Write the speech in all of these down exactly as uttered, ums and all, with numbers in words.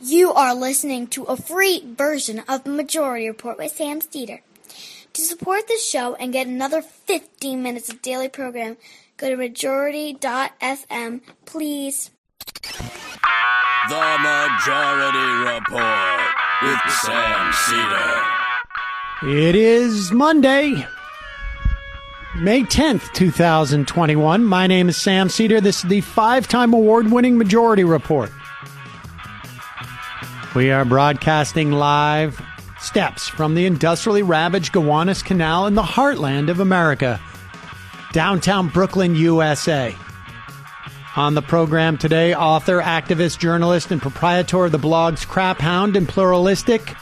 You are listening to a free version of the Majority Report with Sam Steeder. To support this show and get another fifteen minutes of daily program, go to majority dot f m, please. The Majority Report with Sam Steeder. It is Monday, May tenth, twenty twenty-one. My name is Sam Steeder. This is the five-time award-winning Majority Report. We are broadcasting live steps from the industrially ravaged Gowanus Canal in the heartland of America, downtown Brooklyn, U S A. On the program today, author, activist, journalist, and proprietor of the blogs Crap Hound and Pluralistic.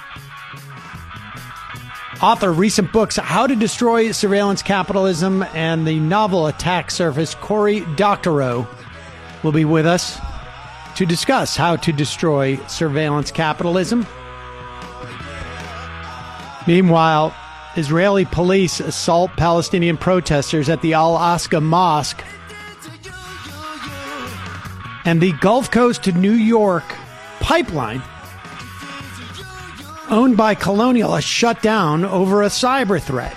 Author of recent books How to Destroy Surveillance Capitalism and the novel Attack Surface, Cory Doctorow, will be with us to discuss how to destroy surveillance capitalism. Meanwhile, Israeli police assault Palestinian protesters at the Al-Aqsa Mosque. And the Gulf Coast to New York pipeline, owned by Colonial, is shut down over a cyber threat.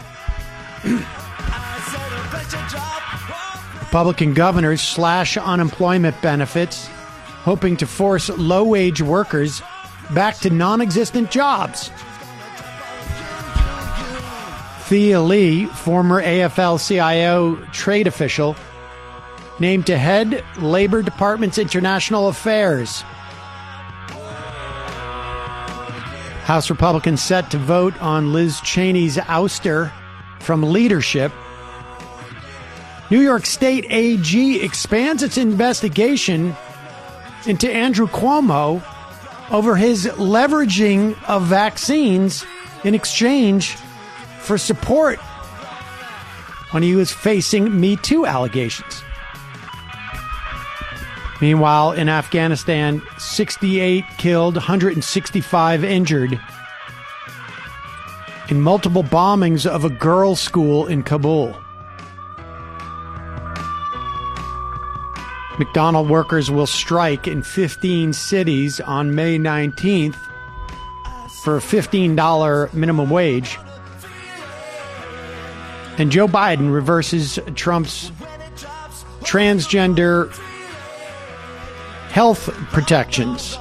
Republican governors slash unemployment benefits, hoping to force low-wage workers back to non-existent jobs. Thea Lee, former A F L C I O trade official, named to head Labor Department's International Affairs. House Republicans set to vote on Liz Cheney's ouster from leadership. New York State A G expands its investigation into Andrew Cuomo over his leveraging of vaccines in exchange for support when he was facing Me Too allegations. Meanwhile, in Afghanistan, sixty-eight killed, one hundred sixty-five injured in multiple bombings of a girls' school in Kabul. McDonald's workers will strike in fifteen cities on May nineteenth for a fifteen dollars minimum wage. And Joe Biden reverses Trump's transgender health protections.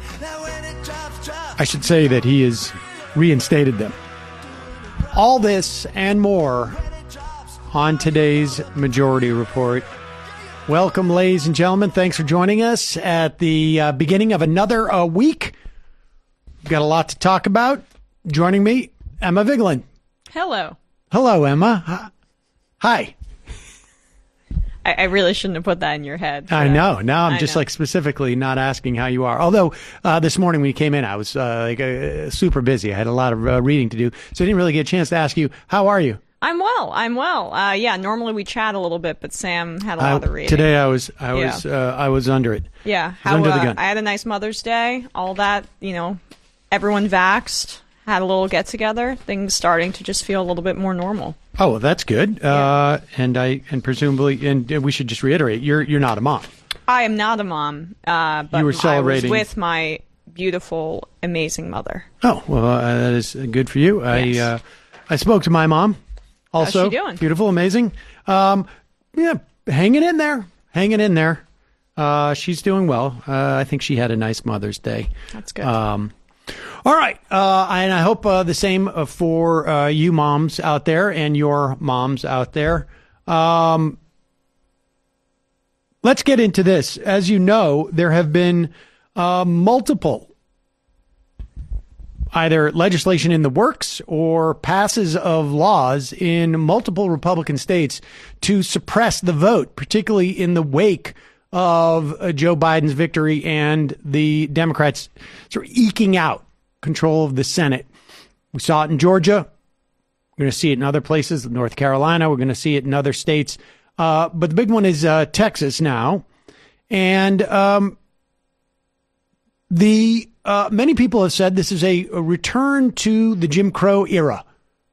I should say that he has reinstated them. All this and more on today's Majority Report. Welcome, ladies and gentlemen. Thanks for joining us at the uh, beginning of another uh, week. We've got a lot to talk about. Joining me, Emma Vigeland. Hello. Hello, Emma. Hi. I, I really shouldn't have put that in your head. I know. Now I'm I just know. like specifically not asking how you are. Although uh, this morning when you came in, I was uh, like uh, super busy. I had a lot of uh, reading to do, so I didn't really get a chance to ask you, how are you? I'm well. I'm well. Uh, yeah, normally we chat a little bit, but Sam had a I, lot of reading. Today I was I Yeah. was uh, I was under it. Yeah. I was under the uh, gun. I had a nice Mother's Day. All that, you know, everyone vaxxed. Had a little get together. Things starting to just feel a little bit more normal. Oh, well, that's good. Yeah. Uh, and I and presumably, and we should just reiterate, you're you're not a mom. I am not a mom, uh, but You were celebrating- I was with my beautiful, amazing mother. Oh, well, uh, that is good for you. Yes. I uh, I spoke to my mom. Also, How's she doing? Beautiful, amazing. Um, yeah, hanging in there, hanging in there. Uh, she's doing well. Uh, I think she had a nice Mother's Day. That's good. Um, all right, uh, and I hope uh, the same uh, for uh, you moms out there and your moms out there. Um, let's get into this. As you know, there have been uh, multiple either legislation in the works or passes of laws in multiple Republican states to suppress the vote, particularly in the wake of uh, Joe Biden's victory and the Democrats sort of eking out control of the Senate. We saw it in Georgia. We're going to see it in other places, North Carolina. We're going to see it in other states. Uh, but the big one is uh, Texas now. And um, the uh, many people have said this is a, a return to the Jim Crow era.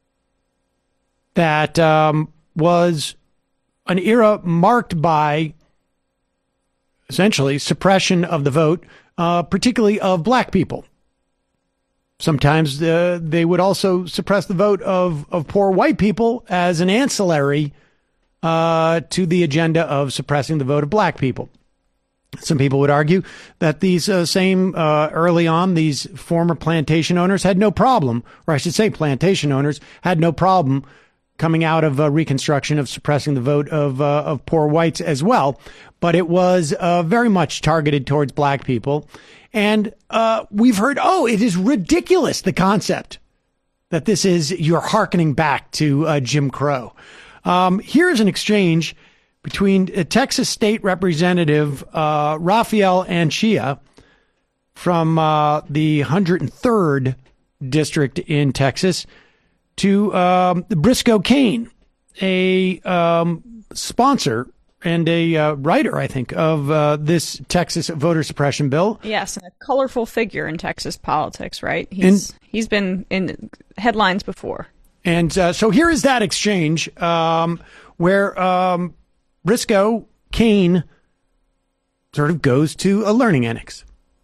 That um, was an era marked by essentially suppression of the vote, uh, particularly of black people. Sometimes uh, they would also suppress the vote of, of poor white people as an ancillary uh, to the agenda of suppressing the vote of black people. Some people would argue that these uh, same uh, early on, these former plantation owners had no problem, or I should say plantation owners had no problem coming out of uh, Reconstruction of suppressing the vote of uh, of poor whites as well. But it was uh, very much targeted towards black people. And uh, we've heard, oh, it is ridiculous, the concept that this is, you're hearkening back to uh, Jim Crow. Um, here's an exchange between uh, Texas State Representative uh, Rafael Anchia from uh, the one hundred third District in Texas to um, Briscoe Cain, a um, sponsor and a uh, writer, I think, of uh, this Texas voter suppression bill. Yes, and a colorful figure in Texas politics, right? He's and, he's been in headlines before. And uh, so here is that exchange um, where um, Briscoe Cain sort of goes to a learning annex.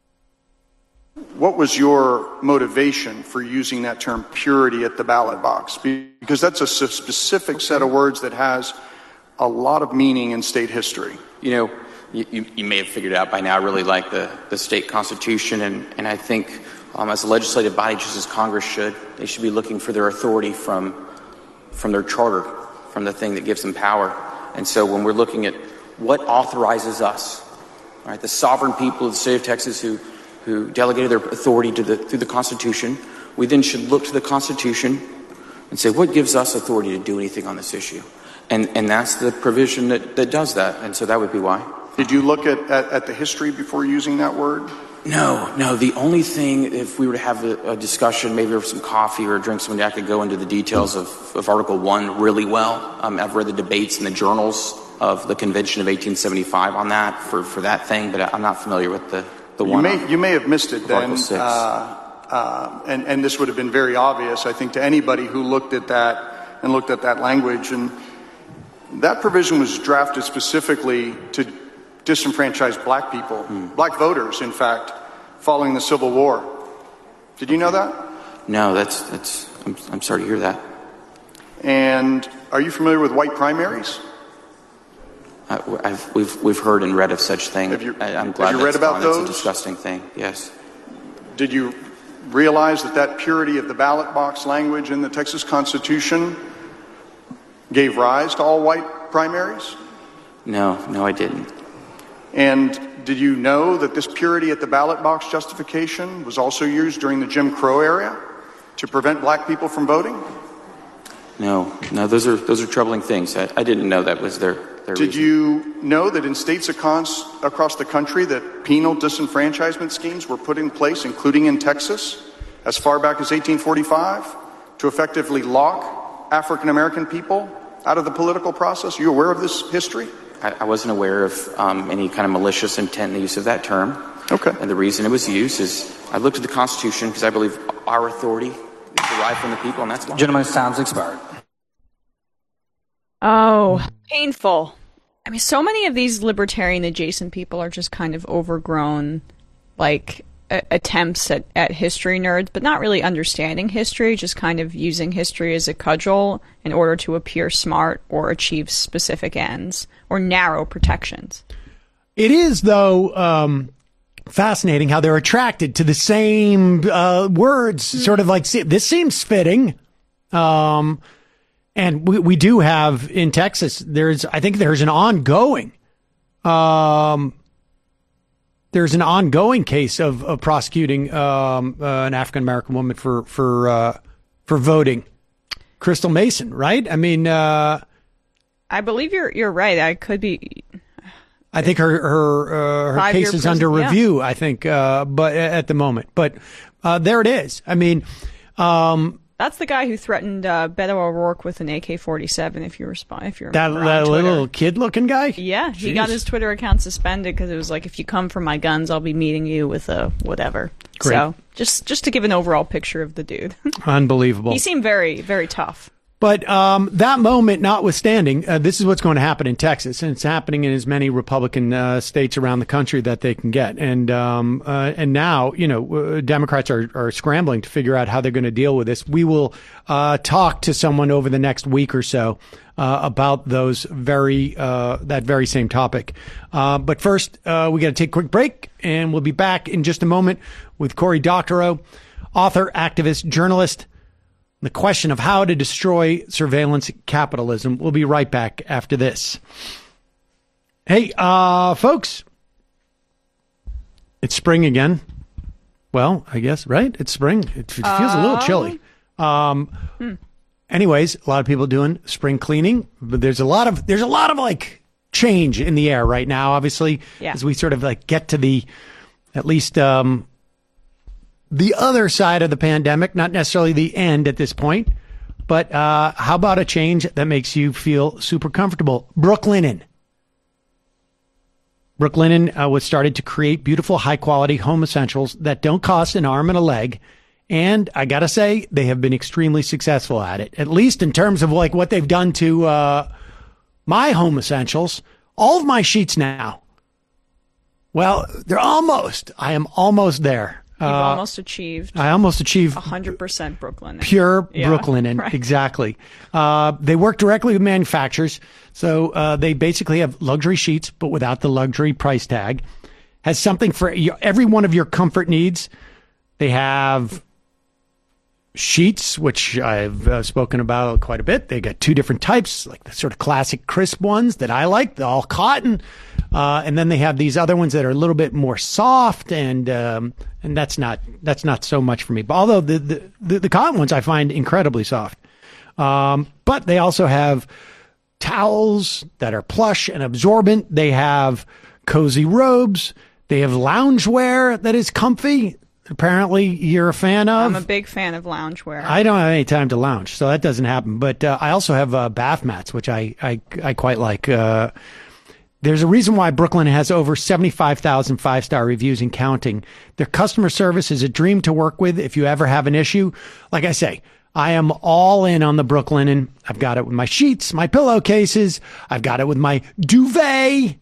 What was your motivation for using that term purity at the ballot box? Because that's a specific set of words that has a lot of meaning in state history. You know, you, you may have figured out by now, I really like the, the state constitution, and, and I think um, as a legislative body, just as Congress should, they should be looking for their authority from, from their charter, from the thing that gives them power. And so when we're looking at what authorizes us, right, the sovereign people of the state of Texas who, who delegated their authority to the, through the Constitution, we then should look to the Constitution and say, what gives us authority to do anything on this issue? And and that's the provision that, that does that. And so that would be why. Did you look at, at, at the history before using that word? No, no. The only thing, if we were to have a, a discussion, maybe over some coffee or a drink, somebody I could go into the details of, of Article one really well. Um, I've read the debates in the journals of the Convention of eighteen seventy-five on that for, for that thing, but I'm not familiar with the, the you one. May, you may have missed it then. Article six. Uh, uh, and, and this would have been very obvious, I think, to anybody who looked at that and looked at that language. And that provision was drafted specifically to disenfranchise black people, mm. black voters, in fact, following the Civil War. Did you know that? No, that's, that's, I'm, I'm sorry to hear that. And are you familiar with white primaries? Uh, I've, we've, we've heard and read of such thing. Have you, I, I'm glad have you read that's about gone. those? It's a disgusting thing, yes. Did you realize that that purity of the ballot box language in the Texas Constitution gave rise to all white primaries? No, no, I didn't. And did you know that this purity at the ballot box justification was also used during the Jim Crow era to prevent black people from voting? No, no, those are those are troubling things. I, I didn't know that was their, their Did reason. you know that in states across, across the country that penal disenfranchisement schemes were put in place, including in Texas, as far back as eighteen forty-five, to effectively lock African American people out of the political process? Are you aware of this history? I, I wasn't aware of um, any kind of malicious intent in the use of that term. Okay. And the reason it was used is I looked at the Constitution because I believe our authority is derived from the people, and that's why. Gentlemen's time's expired. Oh, painful. I mean, so many of these libertarian adjacent people are just kind of overgrown, like, a- attempts at, at history nerds, but not really understanding history, just kind of using history as a cudgel in order to appear smart or achieve specific ends or narrow protections. It is, though, um, fascinating how they're attracted to the same uh, words, mm-hmm. sort of like, see, this seems fitting. Um, and we, we do have in Texas, there's, I think there's an ongoing, um, there's an ongoing case of, of prosecuting um, uh, an African-American woman for, for, uh, for voting. Crystal Mason, right? I mean, uh, I believe you're, you're right. I could be. I think her her uh, her case is prison, under yeah. review. I think, uh, but at the moment, but uh, there it is. I mean, um, that's the guy who threatened uh, Beto O'Rourke with an A K forty-seven. If you respond, if you're that, that little kid-looking guy. Yeah, he Jeez. got his Twitter account suspended because it was like, if you come for my guns, I'll be meeting you with a whatever. Great. So just just to give an overall picture of the dude. Unbelievable. He seemed very very tough. But um, that moment notwithstanding, uh, this is what's going to happen in Texas, and it's happening in as many Republican uh, states around the country that they can get. And um, uh, and now, you know, uh, Democrats are, are scrambling to figure out how they're going to deal with this. We will uh, talk to someone over the next week or so uh, about those very uh, that very same topic. Uh, but first, uh, we got to take a quick break, and we'll be back in just a moment with Cory Doctorow, author, activist, journalist. The question of how to destroy surveillance capitalism. We'll be right back after this. Hey, uh, folks, it's spring again. Well, I guess, right? It's spring. It, it feels a little chilly. Um, hmm. Anyways, a lot of people doing spring cleaning, but there's a lot of, there's a lot of like change in the air right now, obviously, yeah. as we sort of like get to the, at least, um, the other side of the pandemic, not necessarily the end at this point, but uh, how about a change that makes you feel super comfortable? Brooklinen. Brooklinen uh, was started to create beautiful, high-quality home essentials that don't cost an arm and a leg. And I got to say, they have been extremely successful at it, at least in terms of like what they've done to uh, my home essentials. All of my sheets now. Well, they're almost. I am almost there. You've Uh, almost achieved. I almost achieved one hundred percent Brooklyn. Pure Yeah, Brooklinen, right. exactly. Uh, they work directly with manufacturers, so uh, they basically have luxury sheets, but without the luxury price tag. Has something for your, every one of your comfort needs. They have sheets, which I've uh, spoken about quite a bit. They got two different types, like the sort of classic crisp ones that I like, the all cotton. Uh, and then they have these other ones that are a little bit more soft, and um, and that's not that's not so much for me. But although the the, the, the cotton ones I find incredibly soft. Um, but they also have towels that are plush and absorbent. They have cozy robes. They have loungewear that is comfy. Apparently, you're a fan of. I'm a big fan of loungewear. I don't have any time to lounge, so that doesn't happen. But uh, I also have uh, bath mats, which I I, I quite like. Uh, There's a reason why Brooklyn has over seventy-five thousand five-star reviews and counting. Their customer service is a dream to work with if you ever have an issue. Like I say, I am all in on the Brooklinen. I've got it with my sheets, my pillowcases. I've got it with my duvet.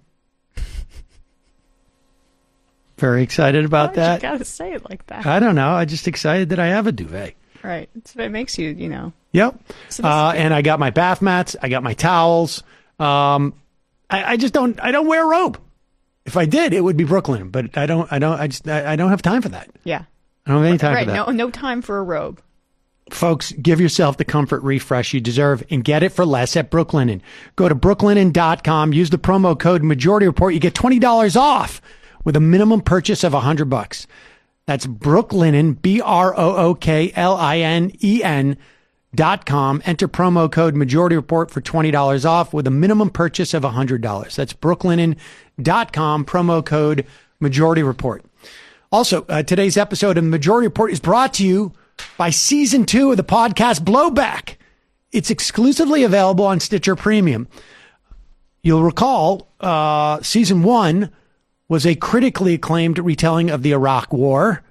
Very excited about Why that. You gotta say it like that. I don't know. I'm just excited that I have a duvet. Right. It's, it makes you, you know. Yep. Uh, and I got my bath mats. I got my towels. Um, I, I just don't, I don't wear a robe. If I did, it would be Brooklyn, but I don't, I don't, I just, I, I don't have time for that. Yeah. I don't have any time right. for that. No, no time for a robe. Folks, give yourself the comfort refresh you deserve and get it for less at Brooklinen. Go to brooklinen dot com. Use the promo code Majority Report. You get twenty dollars off with a minimum purchase of a hundred bucks. That's Brooklinen, B R O O K L I N E N dot com. Enter promo code Majority Report for twenty dollars off with a minimum purchase of a hundred dollars. That's brooklinen dot com, promo code Majority Report. Also, uh, today's episode of the Majority Report is brought to you by season two of the podcast Blowback. It's exclusively available on Stitcher Premium. You'll recall, uh, season one was a critically acclaimed retelling of the Iraq War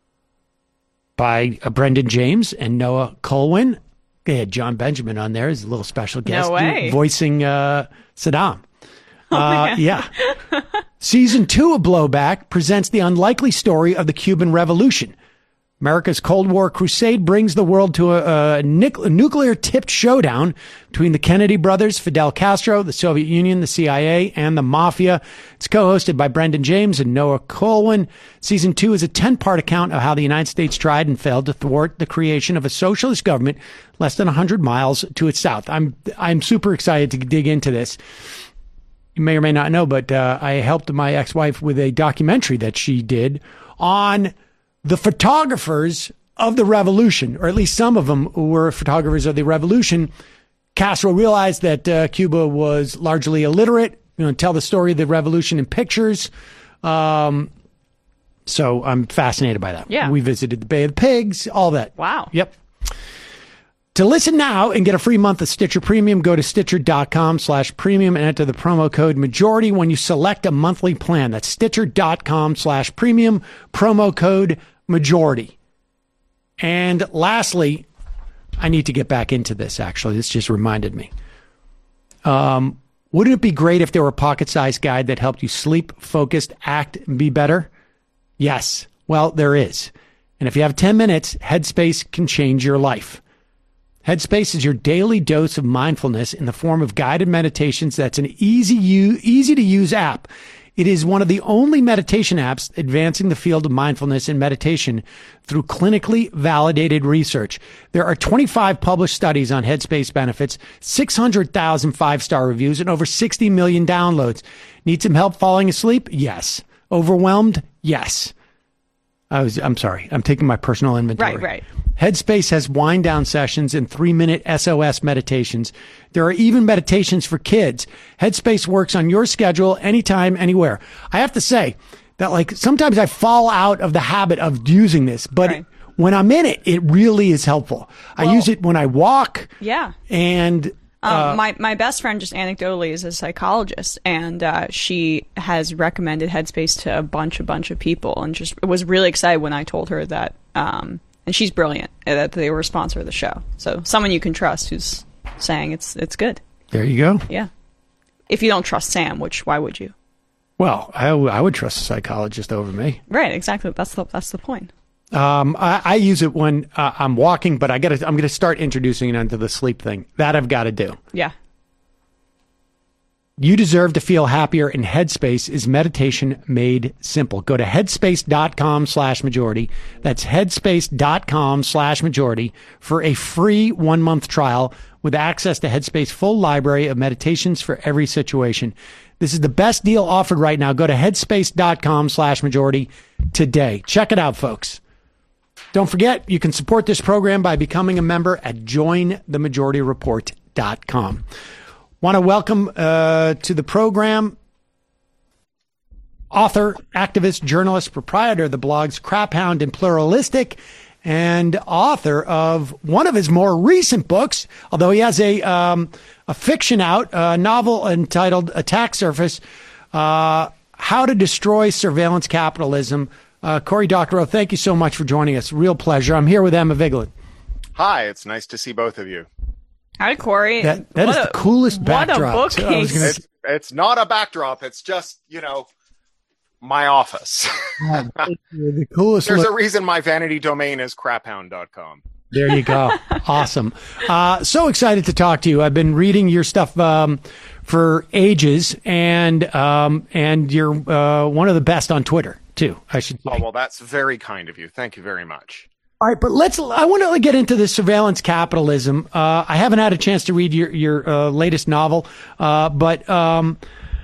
by uh, Brendan James and Noah Colwyn. They had John Benjamin on there as a little special guest, No way. voicing uh, Saddam. Oh, uh, yeah. Season two of Blowback presents the unlikely story of the Cuban Revolution. America's Cold War crusade brings the world to a, a, nic- a nuclear-tipped showdown between the Kennedy brothers, Fidel Castro, the Soviet Union, the C I A, and the Mafia. It's co-hosted by Brendan James and Noah Colwyn. Season two is a ten-part account of how the United States tried and failed to thwart the creation of a socialist government less than one hundred miles to its south. I'm I'm super excited to dig into this. You may or may not know, but uh, I helped my ex-wife with a documentary that she did on the photographers of the revolution, or at least some of them were photographers of the revolution. Castro realized that uh, Cuba was largely illiterate, you know, tell the story of the revolution in pictures. Um, so I'm fascinated by that. Yeah. We visited the Bay of the Pigs, all that. Wow. Yep. To listen now and get a free month of Stitcher Premium, go to stitcher.com slash premium and enter the promo code majority when you select a monthly plan. That's stitcher.com slash premium, promo code majority. And lastly, I need to get back into this, actually. This just reminded me. Um, wouldn't it be great if there were a pocket-sized guide that helped you sleep, focused, act, and be better? Yes. Well, there is. And if you have ten minutes, Headspace can change your life. Headspace is your daily dose of mindfulness in the form of guided meditations. That's an easy, easy to use app. It is one of the only meditation apps advancing the field of mindfulness and meditation through clinically validated research. There are twenty-five published studies on Headspace benefits, six hundred thousand five-star reviews, and over sixty million downloads. Need some help falling asleep? Yes. Overwhelmed? Yes. I was, I'm sorry. I'm taking my personal inventory. Right, right. Headspace has wind down sessions and three minute S O S meditations. There are even meditations for kids. Headspace works on your schedule, anytime, anywhere. I have to say that, like, sometimes I fall out of the habit of using this, but right. when I'm in it, it really is helpful. Well, I use it when I walk. Yeah. And Um, uh, my, my best friend, just anecdotally, is a psychologist, and uh, she has recommended Headspace to a bunch, a bunch of people, and just was really excited when I told her that, um, and she's brilliant, that they were a sponsor of the show. So someone you can trust who's saying it's it's good. There you go. Yeah. If you don't trust Sam, which why would you? Well, I, I would trust a psychologist over me. Right, exactly. That's the that's the point. Um, I, I use it when uh, I'm walking, but I got I'm going to start introducing it onto the sleep thing. That I've got to do. Yeah. You deserve to feel happier, and Headspace is meditation made simple. Go to headspace.com slash majority. That's headspace.com slash majority for a free one-month trial with access to Headspace full library of meditations for every situation. This is the best deal offered right now. Go to headspace.com slash majority today. Check it out, folks. Don't forget, you can support this program by becoming a member at join the majority report dot com. Want to welcome uh, to the program author, activist, journalist, proprietor of the blogs Crap Hound and Pluralistic, and author of one of his more recent books, although he has a um, a fiction out, a novel entitled Attack Surface, uh, How to Destroy Surveillance Capitalism. Uh, Cory Doctorow, thank you so much for joining us. Real pleasure. I'm here with Emma Vigeland. Hi, it's nice to see both of you. Hi, Cory. That, that is a, the coolest backdrop. What a bookcase. gonna... It's, it's not a backdrop. It's just, you know, my office. Yeah, the coolest. There's look. a reason my vanity domain is crap hound dot com. There you go. Awesome. Uh, so excited to talk to you. I've been reading your stuff um, for ages, and um, and you're uh, one of the best on Twitter, too, I should say. Oh, well, that's very kind of you. Thank you very much. All right, but let's. I want to get into this surveillance capitalism. Uh, I haven't had a chance to read your your uh, latest novel, uh, but um,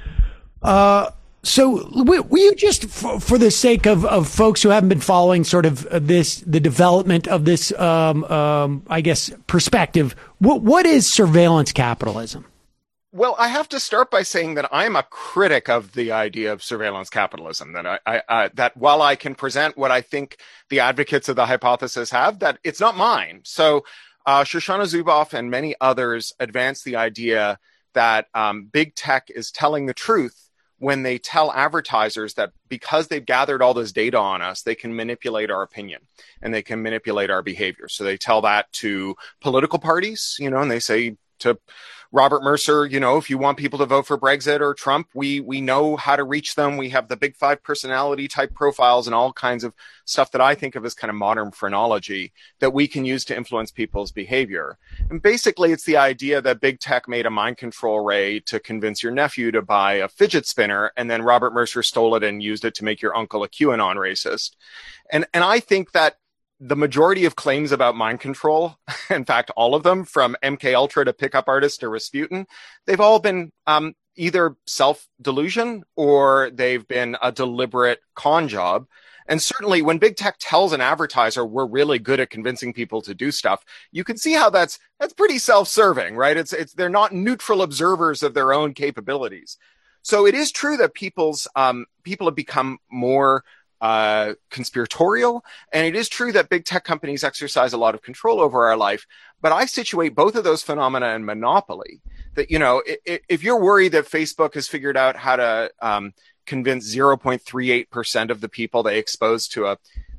uh, so will you just, for, for the sake of, of folks who haven't been following sort of this, the development of this, um, um, I guess, perspective, what what is surveillance capitalism? Well, I have to start by saying that I'm a critic of the idea of surveillance capitalism. That I, I uh, that while I can present what I think the advocates of the hypothesis have, that it's not mine. So, uh, Shoshana Zuboff and many others advance the idea that um, big tech is telling the truth when they tell advertisers that because they've gathered all this data on us, they can manipulate our opinion and they can manipulate our behavior. So they tell that to political parties, you know, and they say to Robert Mercer, you know, if you want people to vote for Brexit or Trump, we we know how to reach them. We have the big five personality type profiles and all kinds of stuff that I think of as kind of modern phrenology that we can use to influence people's behavior. And basically, it's the idea that big tech made a mind control ray to convince your nephew to buy a fidget spinner, and then Robert Mercer stole it and used it to make your uncle a QAnon racist. And and I think that the majority of claims about mind control, in fact, all of them, from M K Ultra to Pickup Artist to Rasputin, they've all been um, either self-delusion or they've been a deliberate con job. And certainly when big tech tells an advertiser we're really good at convincing people to do stuff, you can see how that's that's pretty self-serving, right? It's it's they're not neutral observers of their own capabilities. So it is true that people's um, people have become more Uh, conspiratorial. And it is true that big tech companies exercise a lot of control over our life. But I situate both of those phenomena in monopoly. That, you know, if, if you're worried that Facebook has figured out how to um, convince zero point three eight percent of the people they expose to a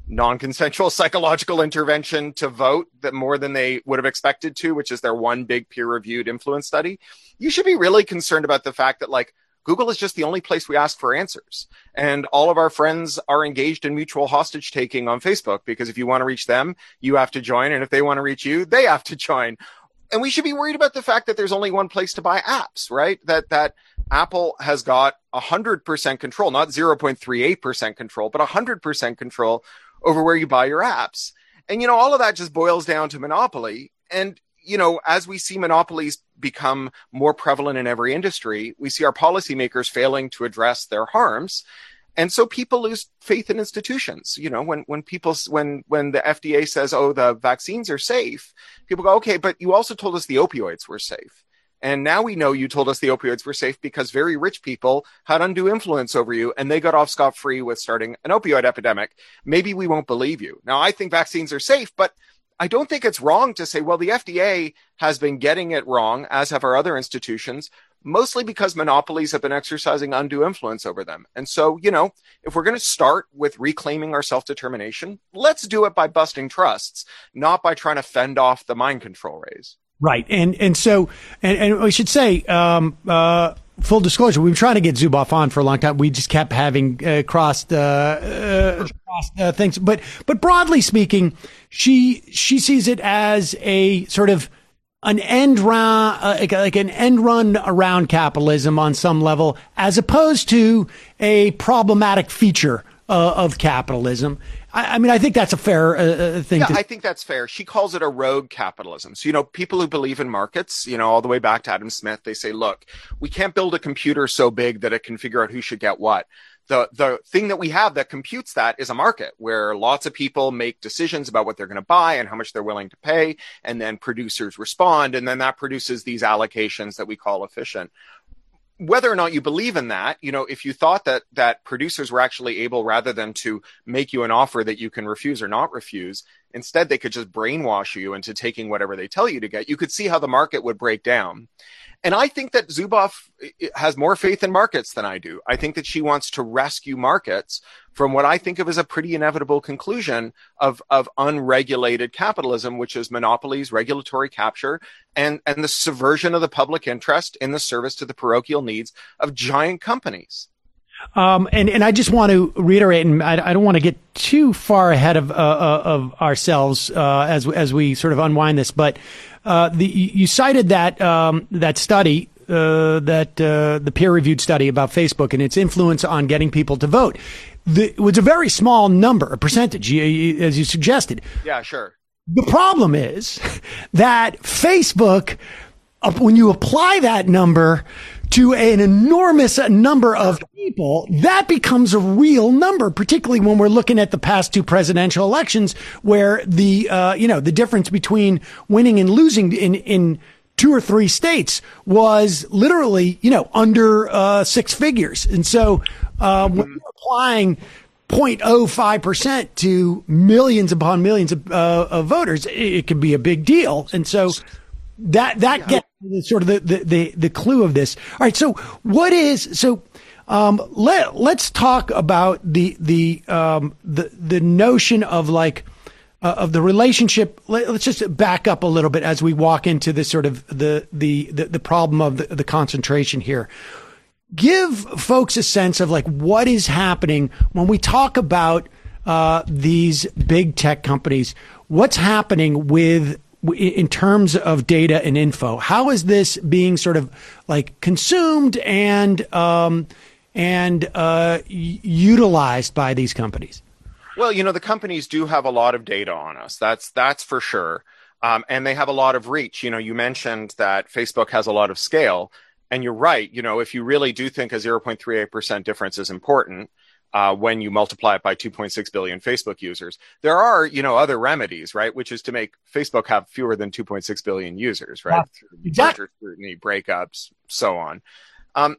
non-consensual psychological intervention to vote that more than they would have expected to, which is their one big peer-reviewed influence study, you should be really concerned about the fact that, like, Google is just the only place we ask for answers. And all of our friends are engaged in mutual hostage taking on Facebook, because if you want to reach them, you have to join. And if they want to reach you, they have to join. And we should be worried about the fact that there's only one place to buy apps, right? That, that Apple has got one hundred percent control, not zero point three eight percent control, but one hundred percent control over where you buy your apps. And, you know, all of that just boils down to monopoly. And, you know, as we see monopolies become more prevalent in every industry, we see our policymakers failing to address their harms. And so people lose faith in institutions. You know, when, when people, when, when the F D A says, oh, the vaccines are safe, people go, okay, but you also told us the opioids were safe. And now we know you told us the opioids were safe because very rich people had undue influence over you and they got off scot-free with starting an opioid epidemic. Maybe we won't believe you. Now, I think vaccines are safe, but I don't think it's wrong to say, well, the F D A has been getting it wrong, as have our other institutions, mostly because monopolies have been exercising undue influence over them. And so, you know, if we're going to start with reclaiming our self-determination, let's do it by busting trusts, not by trying to fend off the mind control rays. Right. And and so, and, and we should say, um, uh, full disclosure, we've been trying to get Zuboff on for a long time. We just kept having uh, crossed, uh, uh, crossed uh, things. But but broadly speaking, she she sees it as a sort of an end run, uh, like, like an end run around capitalism on some level, as opposed to a problematic feature uh, of capitalism. I, I mean, I think that's a fair uh, thing. Yeah, to- I think that's fair. She calls it a rogue capitalism. So, you know, people who believe in markets, you know, all the way back to Adam Smith, they say, look, we can't build a computer so big that it can figure out who should get what. The the thing that we have that computes that is a market where lots of people make decisions about what they're going to buy and how much they're willing to pay. And then producers respond. And then that produces these allocations that we call efficient. Whether or not you believe in that, you know, if you thought that that producers were actually able, rather than to make you an offer that you can refuse or not refuse, instead they could just brainwash you into taking whatever they tell you to get, you could see how the market would break down. And I think that Zuboff has more faith in markets than I do. I think that she wants to rescue markets from what I think of as a pretty inevitable conclusion of, of unregulated capitalism, which is monopolies, regulatory capture, and, and the subversion of the public interest in the service to the parochial needs of giant companies. Um, and, and I just want to reiterate, and I, I don't want to get too far ahead of, uh, of ourselves, uh, as, as we sort of unwind this, but, uh, the, you cited that, um, that study, uh, that, uh, the peer-reviewed study about Facebook and its influence on getting people to vote. The, it was a very small number, a percentage, as you suggested. Yeah, sure. The problem is that Facebook, when you apply that number to an enormous number of people, that becomes a real number, particularly when we're looking at the past two presidential elections, where the, uh, you know, the difference between winning and losing in, in two or three states was literally, you know, under, uh, six figures. And so, uh, when you're applying zero point zero five percent to millions upon millions of, uh, of voters, it, it can be a big deal. And so that, that yeah. gets sort of the, the, the, the clue of this. All right. So what is, so, um, let, let's talk about the, the, um, the, the notion of like, uh, of the relationship. Let, let's just back up a little bit as we walk into this sort of the, the, the, the problem of the, the concentration here. Give folks a sense of like what is happening when we talk about uh, these big tech companies. What's happening with in terms of data and info? How is this being sort of like consumed and um, and uh, utilized by these companies? Well, you know, the companies do have a lot of data on us. That's that's for sure, um, and they have a lot of reach. You know, you mentioned that Facebook has a lot of scale. And you're right. You know, if you really do think a zero point three eight percent difference is important, uh, when you multiply it by two point six billion Facebook users, there are, you know, other remedies, right? Which is to make Facebook have fewer than two point six billion users, right? Yeah, exactly. Merger scrutiny, breakups, so on. Um,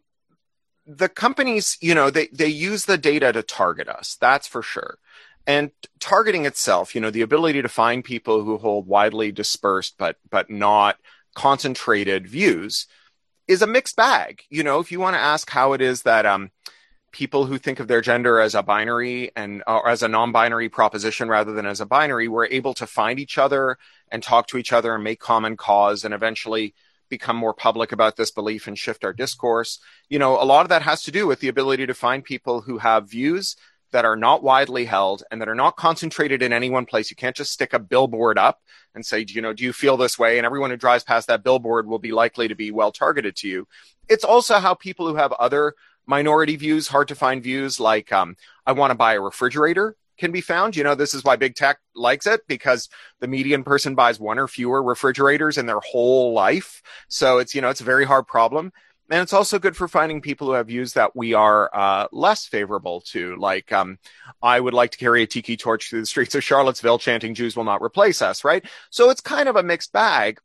the companies, you know, they, they use the data to target us. That's for sure. And targeting itself, you know, the ability to find people who hold widely dispersed, but, but not concentrated views is a mixed bag. You know, if you want to ask how it is that um, people who think of their gender as a binary and or as a non-binary proposition rather than as a binary were able to find each other and talk to each other and make common cause and eventually become more public about this belief and shift our discourse. You know, a lot of that has to do with the ability to find people who have views that are not widely held and that are not concentrated in any one place. You can't just stick a billboard up and say, you know, do you feel this way? And everyone who drives past that billboard will be likely to be well targeted to you. It's also how people who have other minority views, hard to find views, like um, I want to buy a refrigerator, can be found. You know, this is why big tech likes it, because the median person buys one or fewer refrigerators in their whole life. So it's, you know, it's a very hard problem. And it's also good for finding people who have views that we are uh, less favorable to. Like, um, I would like to carry a tiki torch through the streets of Charlottesville chanting Jews will not replace us, right? So it's kind of a mixed bag.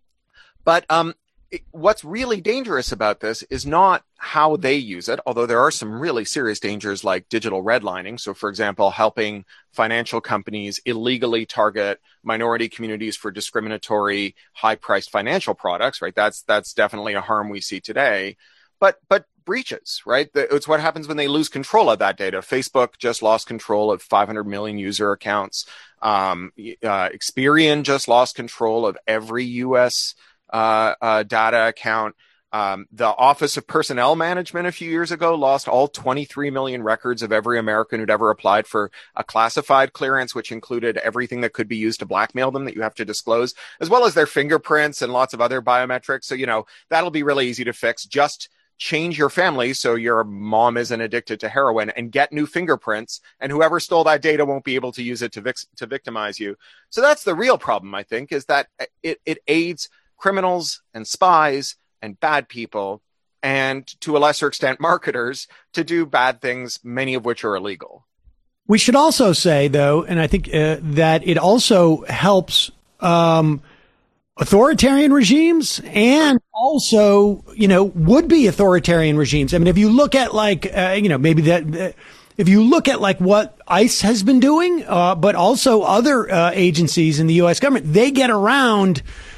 But um, it, what's really dangerous about this is not how they use it, although there are some really serious dangers like digital redlining. So, for example, helping financial companies illegally target minority communities for discriminatory, high-priced financial products, right? That's that's definitely a harm we see today. But but breaches, right? It's what happens when they lose control of that data. Facebook just lost control of five hundred million user accounts. Um, uh, Experian just lost control of every U S uh, uh, data account. Um, the Office of Personnel Management a few years ago lost all twenty-three million records of every American who'd ever applied for a classified clearance, which included everything that could be used to blackmail them that you have to disclose, as well as their fingerprints and lots of other biometrics. So, you know, that'll be really easy to fix. Just change your family so your mom isn't addicted to heroin and get new fingerprints, and whoever stole that data won't be able to use it to, vix- to victimize you. So that's the real problem, I think, is that it, it aids criminals and spies and bad people, and to a lesser extent, marketers, to do bad things, many of which are illegal. We should also say, though, and I think uh, that it also helps um, authoritarian regimes and also, you know, would-be authoritarian regimes. I mean, if you look at like, uh, you know, maybe that, uh, if you look at like what ICE has been doing, uh, but also other uh, agencies in the U S government, they get around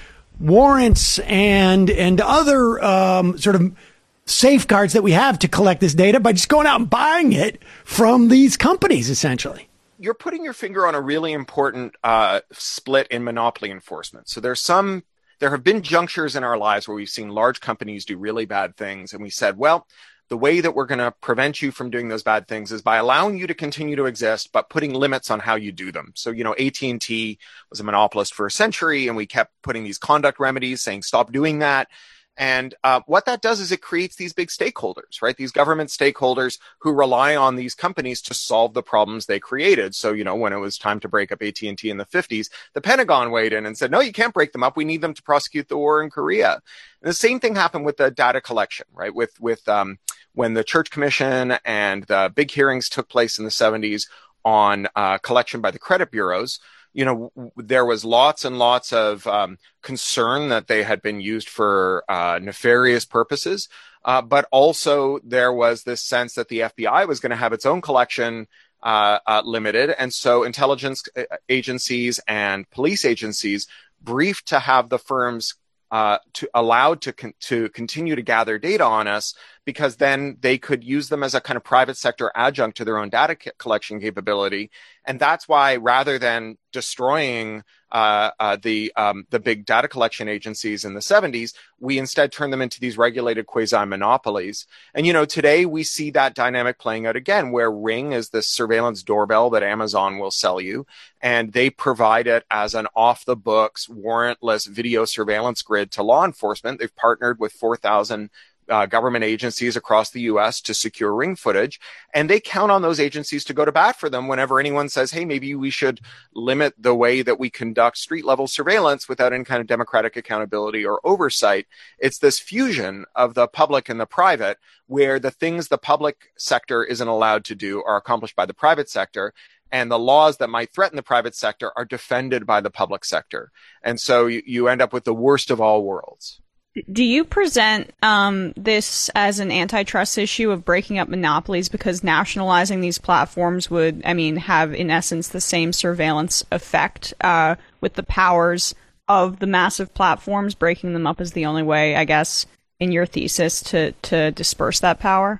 warrants and and other um, sort of safeguards that we have to collect this data by just going out and buying it from these companies, essentially. You're putting your finger on a really important uh, split in monopoly enforcement. So there's some, there have been junctures in our lives where we've seen large companies do really bad things, and we said, well, the way that we're going to prevent you from doing those bad things is by allowing you to continue to exist, but putting limits on how you do them. So, you know, A T and T was a monopolist for a century, and we kept putting these conduct remedies saying, stop doing that. And uh, what that does is it creates these big stakeholders, right? These government stakeholders who rely on these companies to solve the problems they created. So, you know, when it was time to break up A T and T in the fifties, the Pentagon weighed in and said, no, you can't break them up. We need them to prosecute the war in Korea. And the same thing happened with the data collection, right? With, with um, when the Church Commission and the big hearings took place in the seventies on uh, collection by the credit bureaus, you know, w- there was lots and lots of um, concern that they had been used for uh, nefarious purposes. Uh, but also there was this sense that the F B I was going to have its own collection uh, uh, limited. And so intelligence agencies and police agencies briefed to have the firms uh, to allowed to con- to continue to gather data on us, because then they could use them as a kind of private sector adjunct to their own data c- collection capability. And that's why, rather than destroying uh, uh, the um, the big data collection agencies in the seventies, we instead turned them into these regulated quasi-monopolies. And, you know, today we see that dynamic playing out again, where Ring is this surveillance doorbell that Amazon will sell you, and they provide it as an off-the-books, warrantless video surveillance grid to law enforcement. They've partnered with four thousand Uh, government agencies across the U S to secure Ring footage, and they count on those agencies to go to bat for them whenever anyone says, hey, maybe we should limit the way that we conduct street level surveillance without any kind of democratic accountability or oversight. It's this fusion of the public and the private, where the things the public sector isn't allowed to do are accomplished by the private sector, and the laws that might threaten the private sector are defended by the public sector. And so you, you end up with the worst of all worlds. Do you present um, this as an antitrust issue of breaking up monopolies, because nationalizing these platforms would, I mean, have in essence the same surveillance effect uh, with the powers of the massive platforms? Breaking them up is the only way, I guess, in your thesis, to, to disperse that power?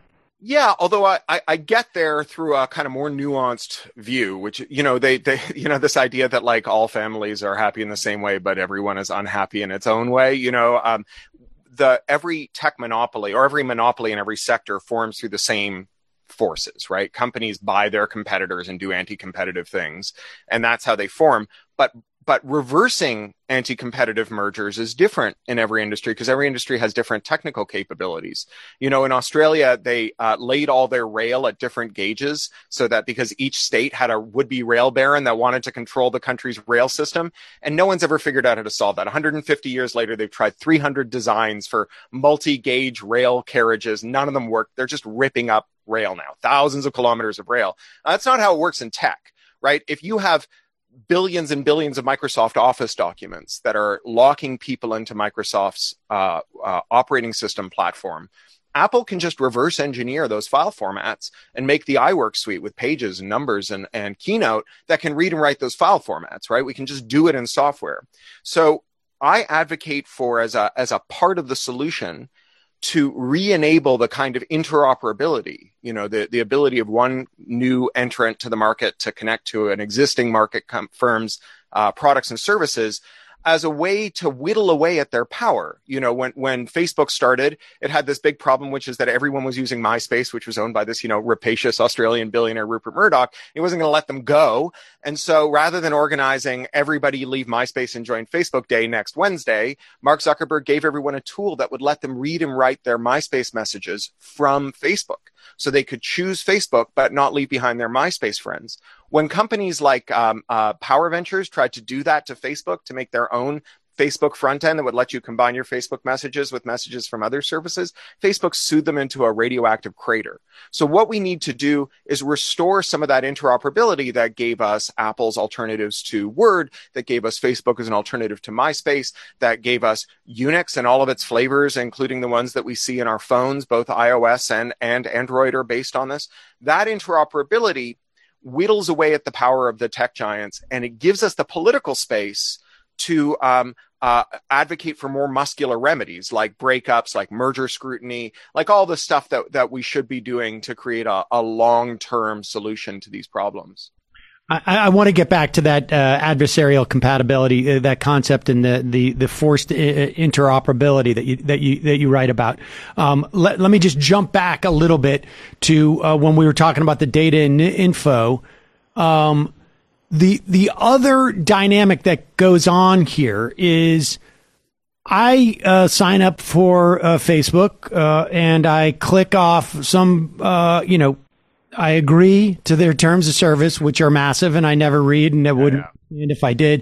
Yeah, although I, I, I get there through a kind of more nuanced view, which, you know, they, they, you know, this idea that like all families are happy in the same way, but everyone is unhappy in its own way, you know, um, the, every tech monopoly or every monopoly in every sector forms through the same forces, right? Companies buy their competitors and do anti-competitive things, and that's how they form. But But reversing anti-competitive mergers is different in every industry because every industry has different technical capabilities. You know, in Australia, they uh, laid all their rail at different gauges so that because each state had a would-be rail baron that wanted to control the country's rail system, and no one's ever figured out how to solve that. one hundred fifty years later, they've tried three hundred designs for multi-gauge rail carriages. None of them work. They're just ripping up rail now, thousands of kilometers of rail. Now, that's not how it works in tech, right? If you have billions and billions of Microsoft Office documents that are locking people into Microsoft's uh, uh, operating system platform, Apple can just reverse engineer those file formats and make the iWork suite with pages and numbers and, and Keynote that can read and write those file formats, right? We can just do it in software. So I advocate for, as a, as a part of the solution, to re-enable the kind of interoperability, you know, the, the ability of one new entrant to the market to connect to an existing market com- firm's uh, products and services as a way to whittle away at their power. You know, when, when Facebook started, it had this big problem, which is that everyone was using MySpace, which was owned by this, you know, rapacious Australian billionaire, Rupert Murdoch. He wasn't going to let them go. And so rather than organizing everybody leave MySpace and join Facebook Day next Wednesday, Mark Zuckerberg gave everyone a tool that would let them read and write their MySpace messages from Facebook. So they could choose Facebook, but not leave behind their MySpace friends. When companies like um, uh, Power Ventures tried to do that to Facebook to make their own Facebook front end that would let you combine your Facebook messages with messages from other services, Facebook sued them into a radioactive crater. So what we need to do is restore some of that interoperability that gave us Apple's alternatives to Word, that gave us Facebook as an alternative to MySpace, that gave us Unix and all of its flavors, including the ones that we see in our phones, both iOS and, and Android are based on this. That interoperability whittles away at the power of the tech giants, and it gives us the political space to um, uh, advocate for more muscular remedies like breakups, like merger scrutiny, like all the stuff that, that we should be doing to create a, a long-term solution to these problems. I, I want to get back to that uh, adversarial compatibility, uh, that concept, and the the, the forced uh, interoperability that you that you that you write about. Um, let let me just jump back a little bit to uh, when we were talking about the data and info. Um, the the other dynamic that goes on here is I uh, sign up for uh, Facebook uh, and I click off some uh, you know. I agree to their terms of service, which are massive, and I never read, and I wouldn't, yeah. And if I did,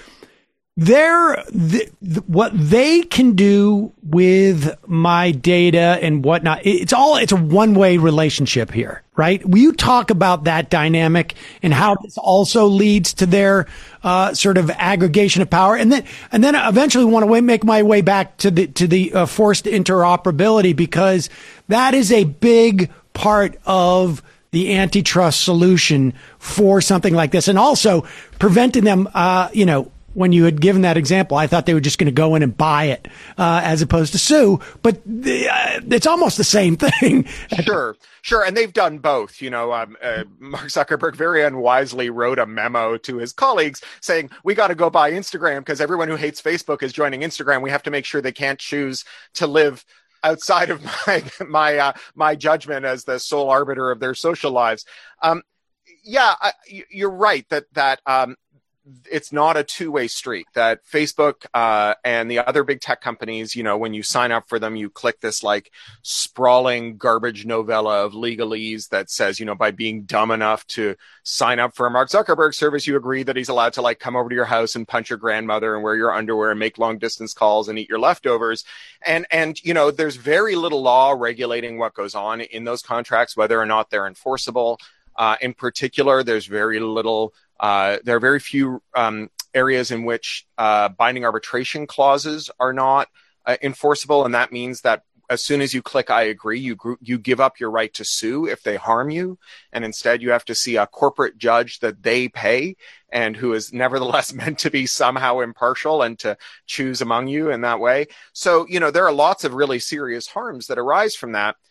they're the, the, what they can do with my data and whatnot. It's all it's a one way relationship here, right? Will you talk about that dynamic and how this also leads to their uh, sort of aggregation of power, and then and then eventually want to make my way back to the to the uh, forced interoperability, because that is a big part of the antitrust solution for something like this. And also preventing them, uh, you know, when you had given that example, I thought they were just going to go in and buy it, uh, as opposed to sue, but the, uh, it's almost the same thing. Sure. Sure. And they've done both. You know, um, uh, Mark Zuckerberg very unwisely wrote a memo to his colleagues saying, we got to go buy Instagram because everyone who hates Facebook is joining Instagram. We have to make sure they can't choose to live outside of my my uh, my judgment as the sole arbiter of their social lives. Um, yeah, I, you're right that that um, it's not a two-way street, that Facebook uh, and the other big tech companies, you know, when you sign up for them, you click this like sprawling garbage novella of legalese that says, you know, by being dumb enough to sign up for a Mark Zuckerberg service, you agree that he's allowed to like come over to your house and punch your grandmother and wear your underwear and make long distance calls and eat your leftovers. And, and, you know, there's very little law regulating what goes on in those contracts, whether or not they're enforceable. Uh, in particular, there's very little Uh, there are very few um, areas in which uh, binding arbitration clauses are not uh, enforceable, and that means that as soon as you click I agree, you gr- you give up your right to sue if they harm you, and instead you have to see a corporate judge that they pay and who is nevertheless meant to be somehow impartial and to choose among you in that way. So, you know, there are lots of really serious harms that arise from that.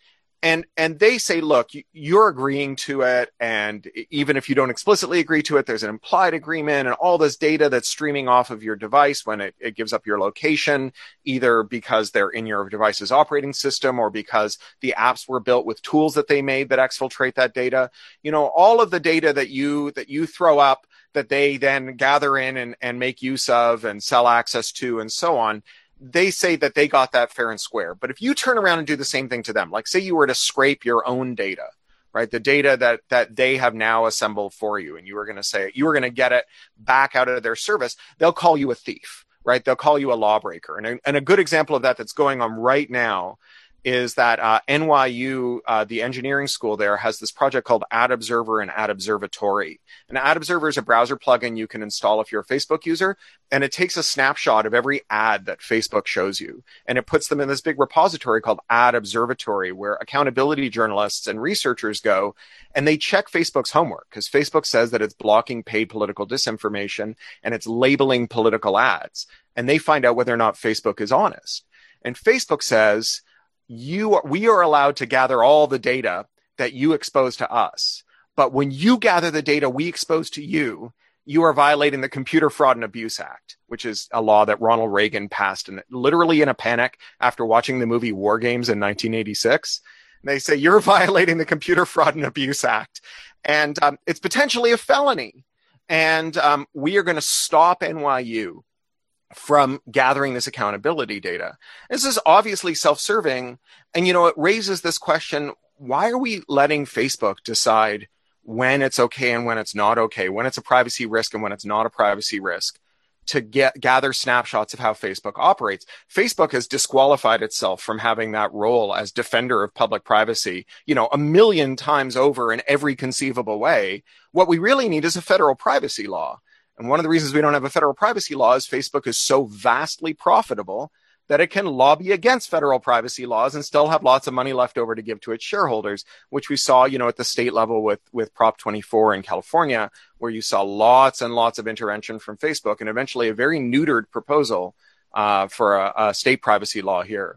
And and they say, look, you're agreeing to it, and even if you don't explicitly agree to it, there's an implied agreement and all this data that's streaming off of your device when it, it gives up your location, either because they're in your device's operating system or because the apps were built with tools that they made that exfiltrate that data. You know, all of the data that you that you throw up that they then gather in and, and make use of and sell access to and so on. They say that they got that fair and square. But if you turn around and do the same thing to them, like say you were to scrape your own data, right? The data that that they have now assembled for you, and you were going to say, you were going to get it back out of their service, they'll call you a thief, right? They'll call you a lawbreaker. And a, and a good example of that that's going on right now is that uh, N Y U, uh, the engineering school there, has this project called Ad Observer and Ad Observatory. And Ad Observer is a browser plugin you can install if you're a Facebook user, and it takes a snapshot of every ad that Facebook shows you, and it puts them in this big repository called Ad Observatory, where accountability journalists and researchers go, and they check Facebook's homework, because Facebook says that it's blocking paid political disinformation, and it's labeling political ads, and they find out whether or not Facebook is honest. And Facebook says, You, we are allowed to gather all the data that you expose to us. But when you gather the data we expose to you, you are violating the Computer Fraud and Abuse Act, which is a law that Ronald Reagan passed in, literally in a panic after watching the movie War Games in nineteen eighty-six. And they say, you're violating the Computer Fraud and Abuse Act. And um, it's potentially a felony. And um, we are going to stop N Y U from gathering this accountability data. This is obviously self-serving. And, you know, it raises this question, why are we letting Facebook decide when it's okay and when it's not okay, when it's a privacy risk and when it's not a privacy risk, to get gather snapshots of how Facebook operates? Facebook has disqualified itself from having that role as defender of public privacy, you know, a million times over in every conceivable way. What we really need is a federal privacy law. And one of the reasons we don't have a federal privacy law is Facebook is so vastly profitable that it can lobby against federal privacy laws and still have lots of money left over to give to its shareholders, which we saw, you know, at the state level with, with Prop twenty-four in California, where you saw lots and lots of intervention from Facebook and eventually a very neutered proposal uh, for a, a state privacy law here.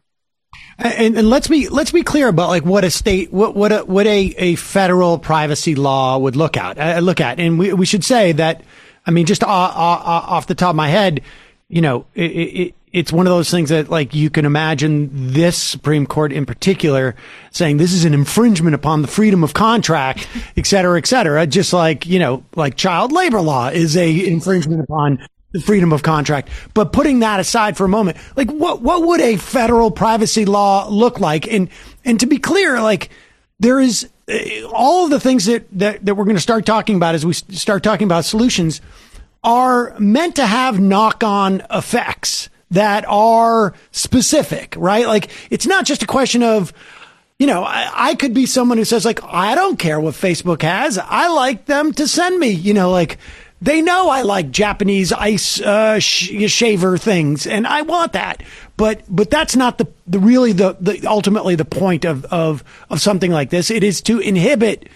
And, and let's be let's be clear about like what a state what what a, what a, a federal privacy law would look at uh, look at, and we we should say that, I mean, just off, off the top of my head, you know, it, it, it's one of those things that, like, you can imagine this Supreme Court in particular saying this is an infringement upon the freedom of contract, et cetera, et cetera. Just like, you know, like child labor law is a infringement upon the freedom of contract. But putting that aside for a moment, like, what what would a federal privacy law look like? And and to be clear, like, there is uh, all of the things that, that, that we're going to start talking about as we start talking about solutions are meant to have knock-on effects that are specific, right? Like, it's not just a question of, you know, I, I could be someone who says, like, I don't care what Facebook has. I like them to send me, you know, like, they know I like Japanese ice uh, sh- shaver things, and I want that. But but that's not the, the really the, the ultimately the point of, of of something like this. It is to inhibit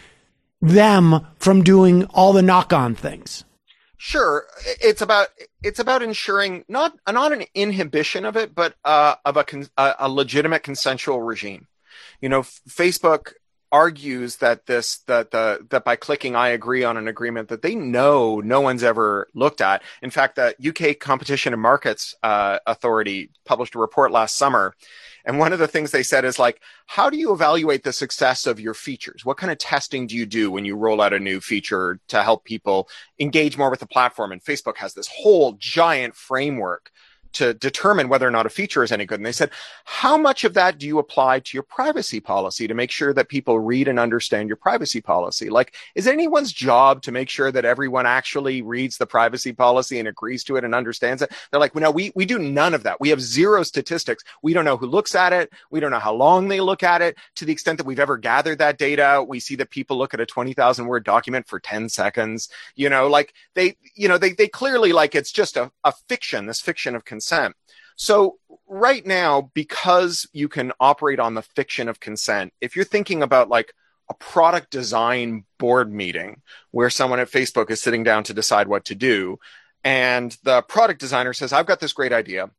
them from doing all the knock-on things. Sure, it's about it's about ensuring not not an inhibition of it, but uh, of a con- a legitimate consensual regime. You know, F- Facebook argues that this that the that by clicking I agree on an agreement that they know no one's ever looked at. In fact, the U K Competition and Markets uh, Authority published a report last summer. And one of the things they said is, like, how do you evaluate the success of your features? What kind of testing do you do when you roll out a new feature to help people engage more with the platform? And Facebook has this whole giant framework to determine whether or not a feature is any good. And they said, how much of that do you apply to your privacy policy to make sure that people read and understand your privacy policy? Like, is it anyone's job to make sure that everyone actually reads the privacy policy and agrees to it and understands it? They're like, well, no, we, we do none of that. We have zero statistics. We don't know who looks at it. We don't know how long they look at it. To the extent that we've ever gathered that data, we see that people look at a twenty thousand word document for ten seconds. You know, like they, you know, they, they clearly, like, it's just a, a fiction, this fiction of consent. So right now, because you can operate on the fiction of consent, if you're thinking about, like, a product design board meeting where someone at Facebook is sitting down to decide what to do, and the product designer says, I've got this great idea.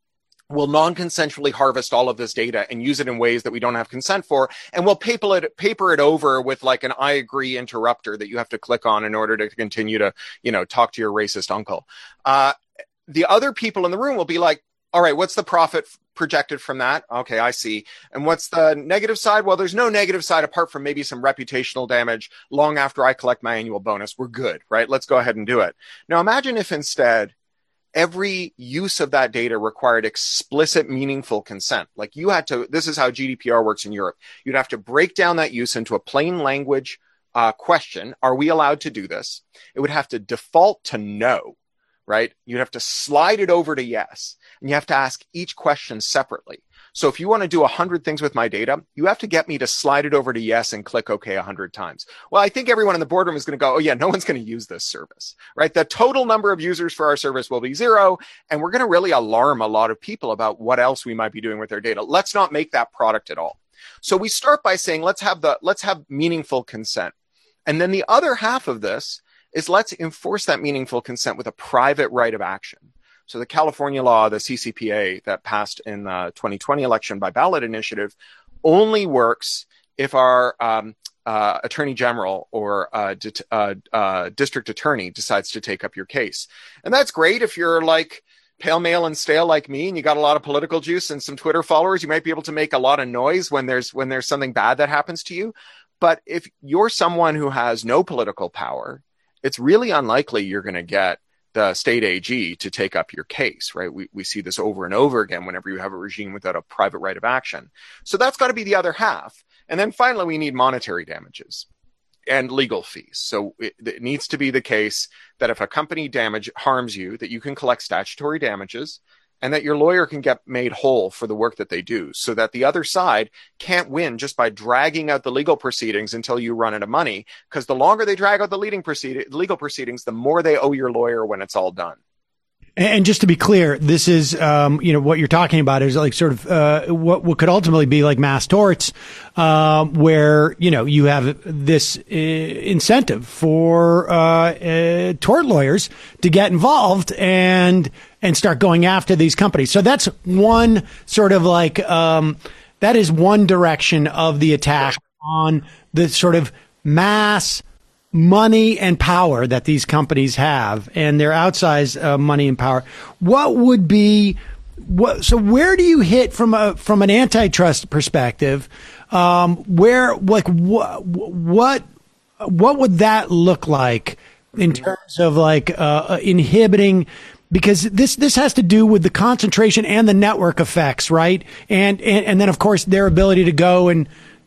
will non-consensually harvest all of this data and use it in ways that we don't have consent for, and we'll paper it, paper it over with like an I agree interrupter that you have to click on in order to continue to, you know, talk to your racist uncle. Uh, the other people in the room will be like, all right, what's the profit projected from that? Okay, I see. And what's the negative side? Well, there's no negative side apart from maybe some reputational damage long after I collect my annual bonus. We're good, right? Let's go ahead and do it. Now, imagine if instead every use of that data required explicit, meaningful consent. Like you had to, this is how G D P R works in Europe. You'd have to break down that use into a plain language uh, question. Are we allowed to do this? It would have to default to no, right? You'd have to slide it over to yes. And you have to ask each question separately. So if you want to do one hundred things with my data, you have to get me to slide it over to yes and click OK one hundred times. Well, I think everyone in the boardroom is going to go, oh, yeah, no one's going to use this service, right? The total number of users for our service will be zero. And we're going to really alarm a lot of people about what else we might be doing with their data. Let's not make that product at all. So we start by saying, let's have the let's have meaningful consent. And then the other half of this is let's enforce that meaningful consent with a private right of action. So the California law, the C C P A that passed in the twenty twenty election by ballot initiative, only works if our um, uh, attorney general or uh, dit- uh, uh, district attorney decides to take up your case. And that's great if you're like pale, male, and stale like me, and you got a lot of political juice and some Twitter followers. You might be able to make a lot of noise when there's when there's something bad that happens to you. But if you're someone who has no political power, it's really unlikely you're going to get the state A G to take up your case, right? We we see this over and over again whenever you have a regime without a private right of action. So that's got to be the other half. And then finally, we need monetary damages and legal fees. So it, it needs to be the case that if a company damage harms you, that you can collect statutory damages and that your lawyer can get made whole for the work that they do, so that the other side can't win just by dragging out the legal proceedings until you run out of money. Because the longer they drag out the leading proceed- legal proceedings, the more they owe your lawyer when it's all done. And just to be clear, this is, um, you know, what you're talking about is like sort of uh, what, what could ultimately be like mass torts, um, where, you know, you have this uh, incentive for uh, uh, tort lawyers to get involved and and start going after these companies. So that's one sort of like um, that is one direction of the attack on the sort of mass money and power that these companies have, and their outsized uh, money and power. What would be what? So where do you hit from a from an antitrust perspective? Um, where like what what what would that look like in terms of like uh, inhibiting? Because this this has to do with the concentration and the network effects, right? And and, and then of course their ability to go and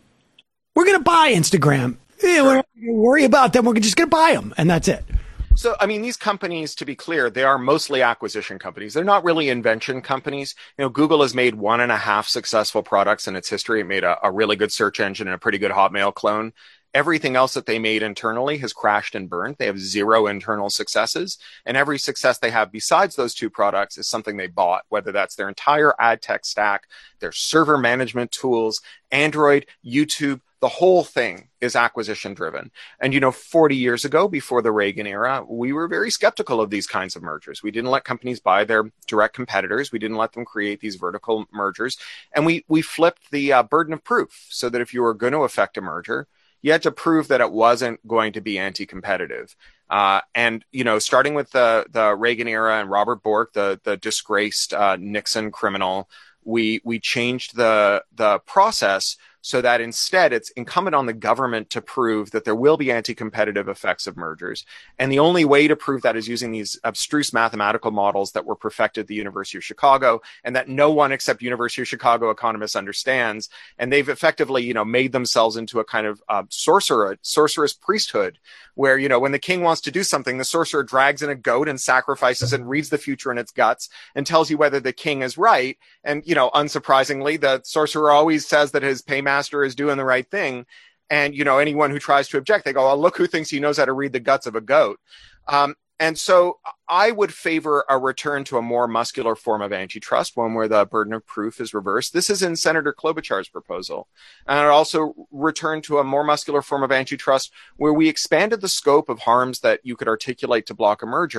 we're going to buy Instagram. Yeah, we're not going to worry about them. We're just going to buy them, and that's it. So, I mean, these companies, to be clear, they are mostly acquisition companies. They're not really invention companies. You know, Google has made one and a half successful products in its history. It made a, a really good search engine and a pretty good Hotmail clone. Everything else that they made internally has crashed and burned. They have zero internal successes. And every success they have besides those two products is something they bought, whether that's their entire ad tech stack, their server management tools, Android, YouTube. The whole thing is acquisition driven. And, you know, forty years ago, before the Reagan era, we were very skeptical of these kinds of mergers. We didn't let companies buy their direct competitors. We didn't let them create these vertical mergers. And we, we flipped the uh, burden of proof so that if you were going to affect a merger, you had to prove that it wasn't going to be anti-competitive. Uh, and, you know, starting with the, the Reagan era and Robert Bork, the, the disgraced uh, Nixon criminal, we, we changed the, the process so that instead it's incumbent on the government to prove that there will be anti-competitive effects of mergers. And the only way to prove that is using these abstruse mathematical models that were perfected at the University of Chicago and that no one except University of Chicago economists understands. And they've effectively, you know, made themselves into a kind of uh, sorcerer, sorceress priesthood where, you know, when the king wants to do something, the sorcerer drags in a goat and sacrifices it and reads the future in its guts and tells you whether the king is right. And, you know, unsurprisingly, the sorcerer always says that his paymaster is doing the right thing. And, you know, anyone who tries to object, they go, oh, look who thinks he knows how to read the guts of a goat. Um, and so I would favor a return to a more muscular form of antitrust, one where the burden of proof is reversed. This is in Senator Klobuchar's proposal. And I'd also return to a more muscular form of antitrust where we expanded the scope of harms that you could articulate to block a merger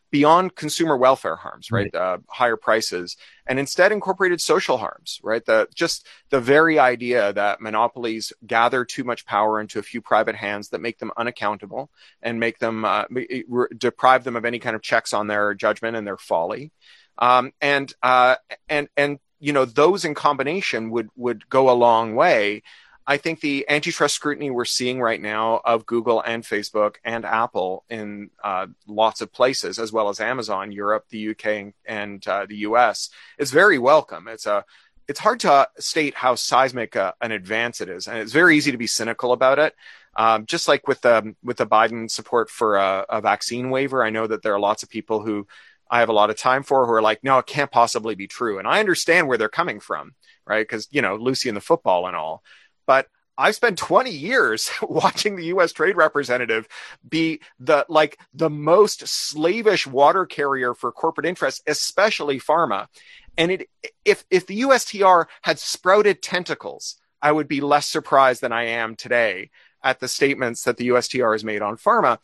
beyond consumer welfare harms, right? right. Uh, higher prices, and instead incorporated social harms, right? The just the very idea that monopolies gather too much power into a few private hands that make them unaccountable and make them uh, deprive them of any kind of checks on their judgment and their folly, um, and uh, and and you know those in combination would would go a long way. I think the antitrust scrutiny we're seeing right now of Google and Facebook and Apple in uh, lots of places, as well as Amazon, Europe, the U K, and uh, the U S, is very welcome. It's a, it's hard to state how seismic uh, an advance it is, and it's very easy to be cynical about it. Um, just like with the with the Biden support for a, a vaccine waiver, I know that there are lots of people who I have a lot of time for who are like, no, it can't possibly be true, and I understand where they're coming from, right? Because you know, Lucy and the football and all. But I've spent twenty years watching the U S trade representative be the like the most slavish water carrier for corporate interests, especially pharma. And it, if if the U S T R had sprouted tentacles, I would be less surprised than I am today at the statements that the U S T R has made on pharma.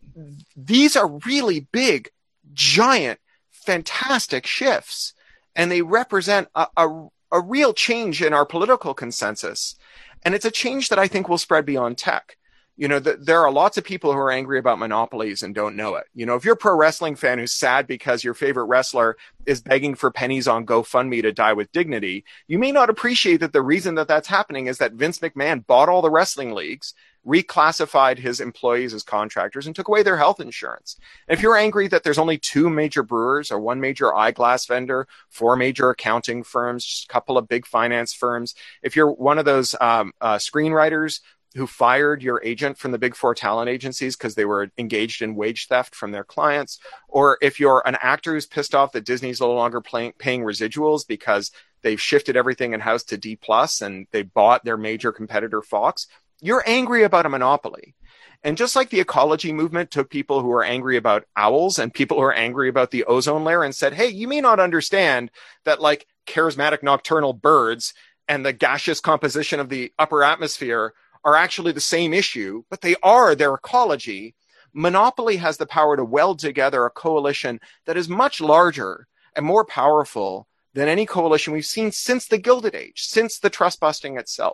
These are really big, giant, fantastic shifts, and they represent a, a, a real change in our political consensus. And it's a change that I think will spread beyond tech. You know, the, there are lots of people who are angry about monopolies and don't know it. You know, if you're a pro wrestling fan who's sad because your favorite wrestler is begging for pennies on GoFundMe to die with dignity, you may not appreciate that the reason that that's happening is that Vince McMahon bought all the wrestling leagues, reclassified his employees as contractors, and took away their health insurance. And if you're angry that there's only two major brewers or one major eyeglass vendor, four major accounting firms, just a couple of big finance firms, if you're one of those um, uh, screenwriters who fired your agent from the big four talent agencies because they were engaged in wage theft from their clients, or if you're an actor who's pissed off that Disney's no longer playing, paying residuals because they've shifted everything in-house to D plus and they bought their major competitor Fox, you're angry about a monopoly. And just like the ecology movement took people who are angry about owls and people who are angry about the ozone layer and said, hey, you may not understand that like charismatic nocturnal birds and the gaseous composition of the upper atmosphere are actually the same issue, but they are their ecology. Monopoly has the power to weld together a coalition that is much larger and more powerful than any coalition we've seen since the Gilded Age, since the trust busting itself.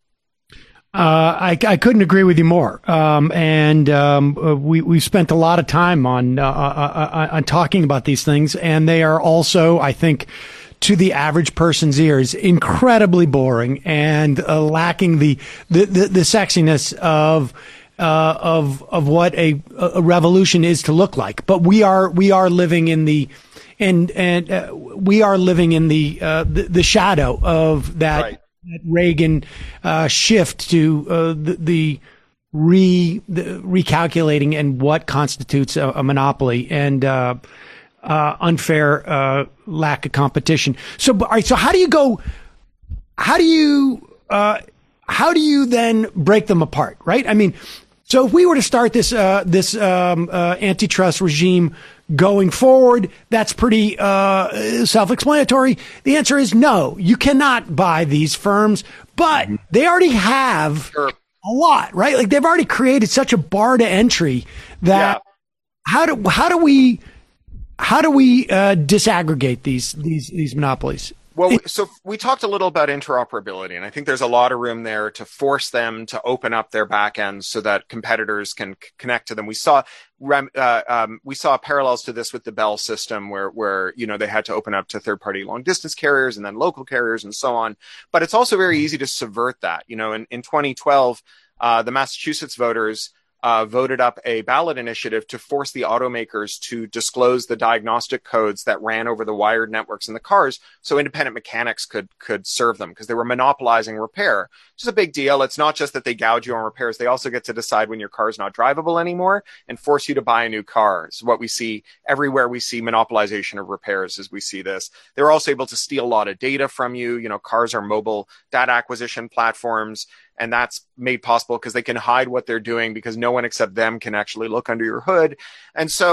Uh, I, I couldn't agree with you more. Um, and um, uh, we we spent a lot of time on uh, uh, uh, on talking about these things, and they are also, I think, to the average person's ears, incredibly boring and uh, lacking the, the the the sexiness of uh, of of what a a revolution is to look like. But we are we are living in the and and uh, we are living in the uh, the, the shadow of that. Right. That Reagan uh, shift to uh, the, the re the recalculating and what constitutes a, a monopoly and uh, uh, unfair uh, lack of competition. So, all right. So, how do you go? How do you uh, how do you then break them apart? Right. I mean, so if we were to start this uh, this um, uh, antitrust regime going forward, that's pretty uh, self-explanatory. The answer is no. You cannot buy these firms, but they already have Sure. a lot, right? Like they've already created such a bar to entry that Yeah. how do how do we how do we uh, disaggregate these these these monopolies? Well, so we talked a little about interoperability, and I think there's a lot of room there to force them to open up their backends so that competitors can c- connect to them. We saw uh, um, we saw parallels to this with the Bell system, where where you know they had to open up to third-party long-distance carriers and then local carriers and so on. But it's also very easy to subvert that. You know, in in twenty twelve, uh, the Massachusetts voters Uh, voted up a ballot initiative to force the automakers to disclose the diagnostic codes that ran over the wired networks in the cars so independent mechanics could could serve them because they were monopolizing repair. Which is a big deal. It's not just that they gouge you on repairs. They also get to decide when your car is not drivable anymore and force you to buy a new car. It's what we see everywhere we see monopolization of repairs as we see this. They're also able to steal a lot of data from you. You know, cars are mobile data acquisition platforms. And that's made possible because they can hide what they're doing because no one except them can actually look under your hood. And so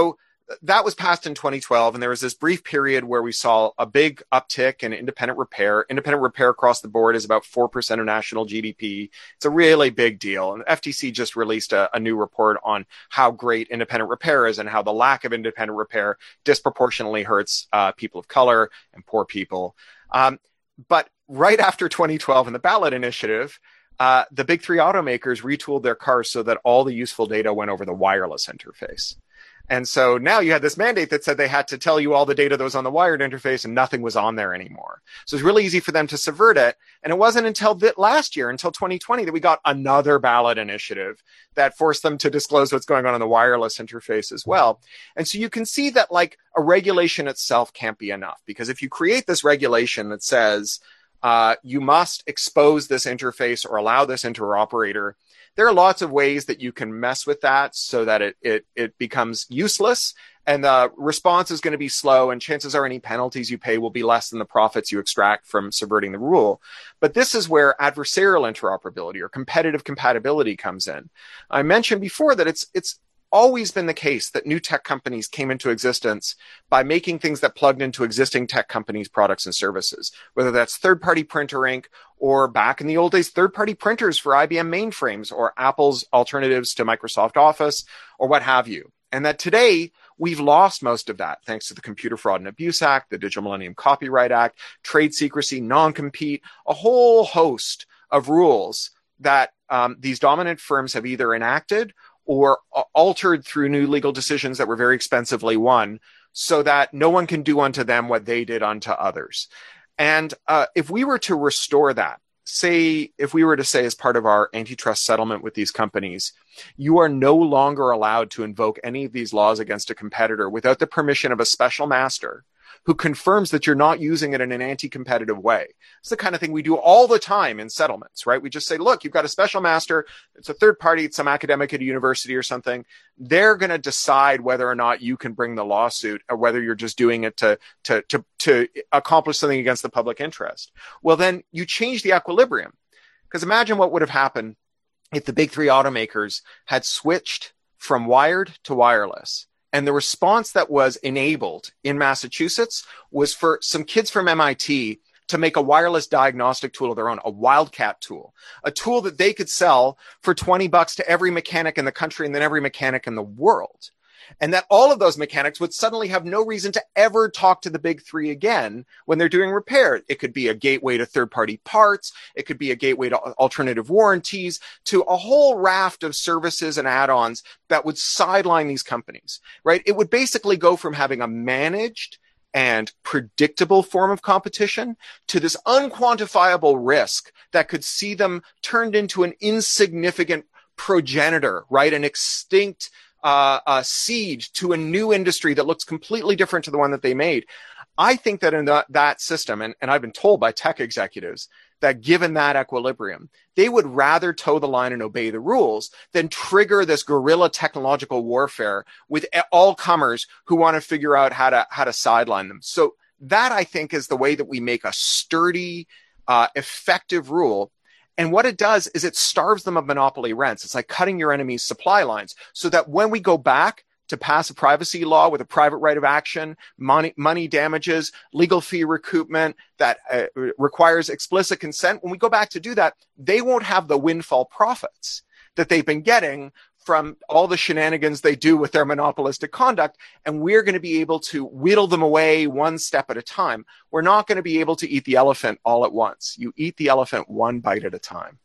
that was passed in twenty twelve, and there was this brief period where we saw a big uptick in independent repair. Independent repair across the board is about four percent of national G D P. It's a really big deal. And the F T C just released a, a new report on how great independent repair is and how the lack of independent repair disproportionately hurts uh, people of color and poor people. Um, but right after twenty twelve in the ballot initiative, uh, the big three automakers retooled their cars so that all the useful data went over the wireless interface. And so now you had this mandate that said they had to tell you all the data that was on the wired interface and nothing was on there anymore. So it's really easy for them to subvert it. And it wasn't until th- last year, until twenty twenty, that we got another ballot initiative that forced them to disclose what's going on in the wireless interface as well. And so you can see that like a regulation itself can't be enough, because if you create this regulation that says uh, you must expose this interface or allow this interoperator, there are lots of ways that you can mess with that so that it it it becomes useless, and the response is going to be slow, and chances are any penalties you pay will be less than the profits you extract from subverting the rule. But this is where adversarial interoperability or competitive compatibility comes in. I mentioned before that it's it's always been the case that new tech companies came into existence by making things that plugged into existing tech companies' products and services, whether that's third-party printer ink or back in the old days, third-party printers for I B M mainframes or Apple's alternatives to Microsoft Office or what have you. And that today we've lost most of that thanks to the Computer Fraud and Abuse Act, the Digital Millennium Copyright Act, trade secrecy, non-compete, a whole host of rules that um, these dominant firms have either enacted or altered through new legal decisions that were very expensively won, so that no one can do unto them what they did unto others. And uh, if we were to restore that, say, if we were to say as part of our antitrust settlement with these companies, you are no longer allowed to invoke any of these laws against a competitor without the permission of a special master who confirms that you're not using it in an anti-competitive way. It's the kind of thing we do all the time in settlements, right? We just say, look, you've got a special master. It's a third party. It's some academic at a university or something. They're going to decide whether or not you can bring the lawsuit or whether you're just doing it to, to, to, to accomplish something against the public interest. Well, then you change the equilibrium, because imagine what would have happened if the big three automakers had switched from wired to wireless. And the response that was enabled in Massachusetts was for some kids from M I T to make a wireless diagnostic tool of their own, a Wildcat tool, a tool that they could sell for twenty bucks to every mechanic in the country and then every mechanic in the world. And that all of those mechanics would suddenly have no reason to ever talk to the big three again when they're doing repair. It could be a gateway to third-party parts. It could be a gateway to alternative warranties, to a whole raft of services and add-ons that would sideline these companies, right? It would basically go from having a managed and predictable form of competition to this unquantifiable risk that could see them turned into an insignificant progenitor, right? An extinct Uh, a seed to a new industry that looks completely different to the one that they made. I think that in the, that system, and, and I've been told by tech executives that given that equilibrium, they would rather toe the line and obey the rules than trigger this guerrilla technological warfare with all comers who want to figure out how to how to sideline them. So that, I think, is the way that we make a sturdy, uh, effective rule. And what it does is it starves them of monopoly rents. It's like cutting your enemy's supply lines, so that when we go back to pass a privacy law with a private right of action, money, money damages, legal fee recoupment that uh, requires explicit consent, when we go back to do that, they won't have the windfall profits that they've been getting from all the shenanigans they do with their monopolistic conduct, and we're going to be able to whittle them away one step at a time. We're not going to be able to eat the elephant all at once. You eat the elephant one bite at a time.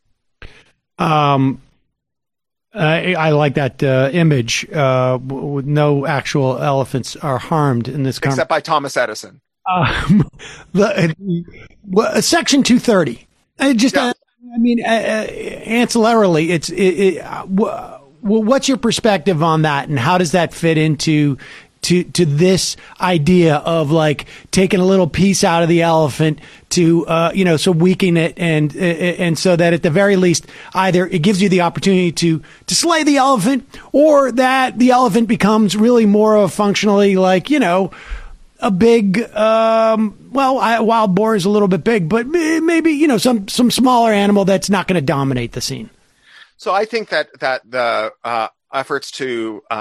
Um, I, I like that uh, image. Uh, with no actual elephants are harmed in this conversation. Except by Thomas Edison. Um, the, uh, Section two thirty. I just, yeah. uh, I mean, uh, uh, ancillarily, it's it, it, uh, w- Well, what's your perspective on that, and how does that fit into to to this idea of like taking a little piece out of the elephant to uh, you know, so weaken it, and and so that at the very least either it gives you the opportunity to to slay the elephant, or that the elephant becomes really more of functionally like, you know, a big um, well, I, wild boar is a little bit big, but maybe, you know, some some smaller animal that's not going to dominate the scene. So I think that that the uh, efforts to um,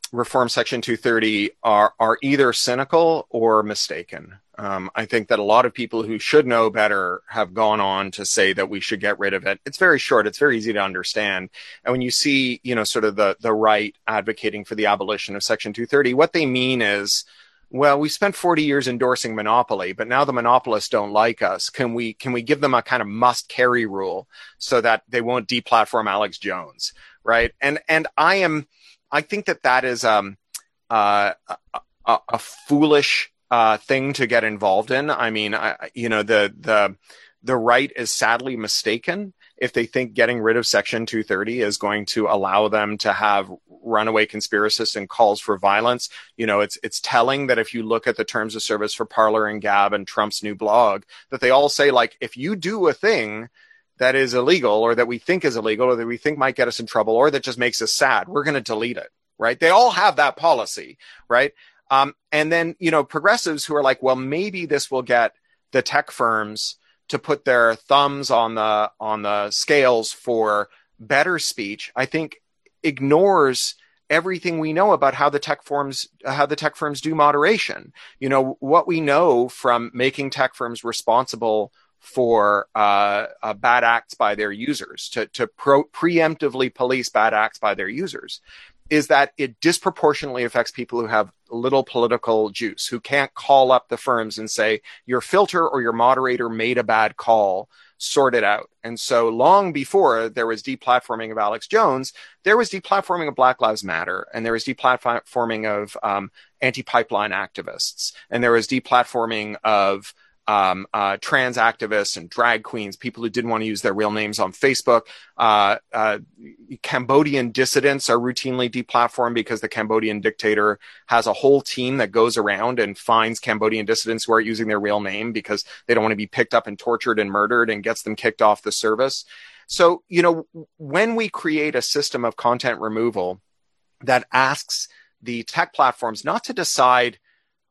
reform Section two thirty are are either cynical or mistaken. Um, I think that a lot of people who should know better have gone on to say that we should get rid of it. It's very short. It's very easy to understand. And when you see, you know, sort of the, the right advocating for the abolition of Section two thirty, what they mean is, well, we spent forty years endorsing monopoly, but now the monopolists don't like us. Can we can we give them a kind of must carry rule so that they won't deplatform Alex Jones, right? And and I am, I think that that is um uh, a, a, a foolish uh, thing to get involved in. I mean, I, you know, the the the right is sadly mistaken if they think getting rid of Section two thirty is going to allow them to have runaway conspiracists and calls for violence. You know, it's it's telling that if you look at the terms of service for Parler and Gab and Trump's new blog, that they all say, like, if you do a thing that is illegal or that we think is illegal or that we think might get us in trouble or that just makes us sad, we're going to delete it, right? They all have that policy, right? Um, and then, you know, progressives who are like, well, maybe this will get the tech firms to put their thumbs on the on the scales for better speech, I think ignores everything we know about how the tech firms how the tech firms do moderation. You know, what we know from making tech firms responsible for uh, uh, bad acts by their users, to to pro- preemptively police bad acts by their users, is that it disproportionately affects people who have little political juice, who can't call up the firms and say, your filter or your moderator made a bad call, sort it out. And so long before there was deplatforming of Alex Jones, there was deplatforming of Black Lives Matter, and there was deplatforming of um, anti-pipeline activists, and there was deplatforming of Um, uh, trans activists and drag queens, people who didn't want to use their real names on Facebook. Uh, uh, Cambodian dissidents are routinely deplatformed because the Cambodian dictator has a whole team that goes around and finds Cambodian dissidents who aren't using their real name because they don't want to be picked up and tortured and murdered, and gets them kicked off the service. So, you know, when we create a system of content removal that asks the tech platforms not to decide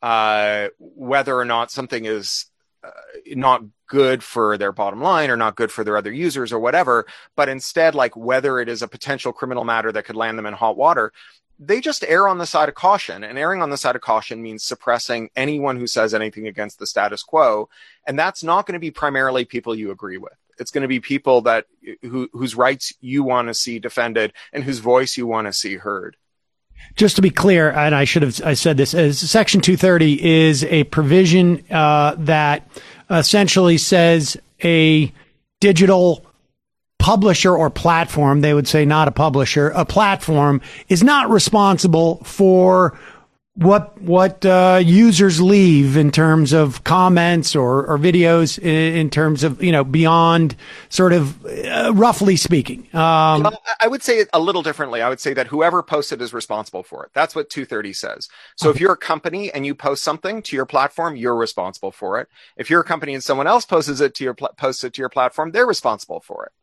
uh, whether or not something is Uh, not good for their bottom line or not good for their other users or whatever, but instead like whether it is a potential criminal matter that could land them in hot water, they just err on the side of caution. And erring on the side of caution means suppressing anyone who says anything against the status quo. And that's not going to be primarily people you agree with. It's going to be people that who, whose rights you want to see defended and whose voice you want to see heard. Just to be clear, and I should have I said this, as Section two thirty is a provision uh, that essentially says a digital publisher or platform, they would say not a publisher, a platform is not responsible for what what uh, users leave in terms of comments or, or videos in, in terms of, you know, beyond sort of uh, roughly speaking. Um, well, I would say it a little differently. I would say that whoever posted is responsible for it. That's what two thirty says. So okay. If you're a company and you post something to your platform, you're responsible for it. If you're a company and someone else posts it to your pl- posts it to your platform, they're responsible for it.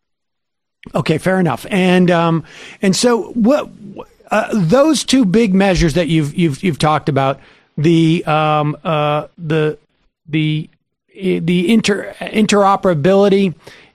Okay, fair enough. And um, and so what? Uh, those two big measures that you've you've you've talked about, the um uh the the the inter interoperability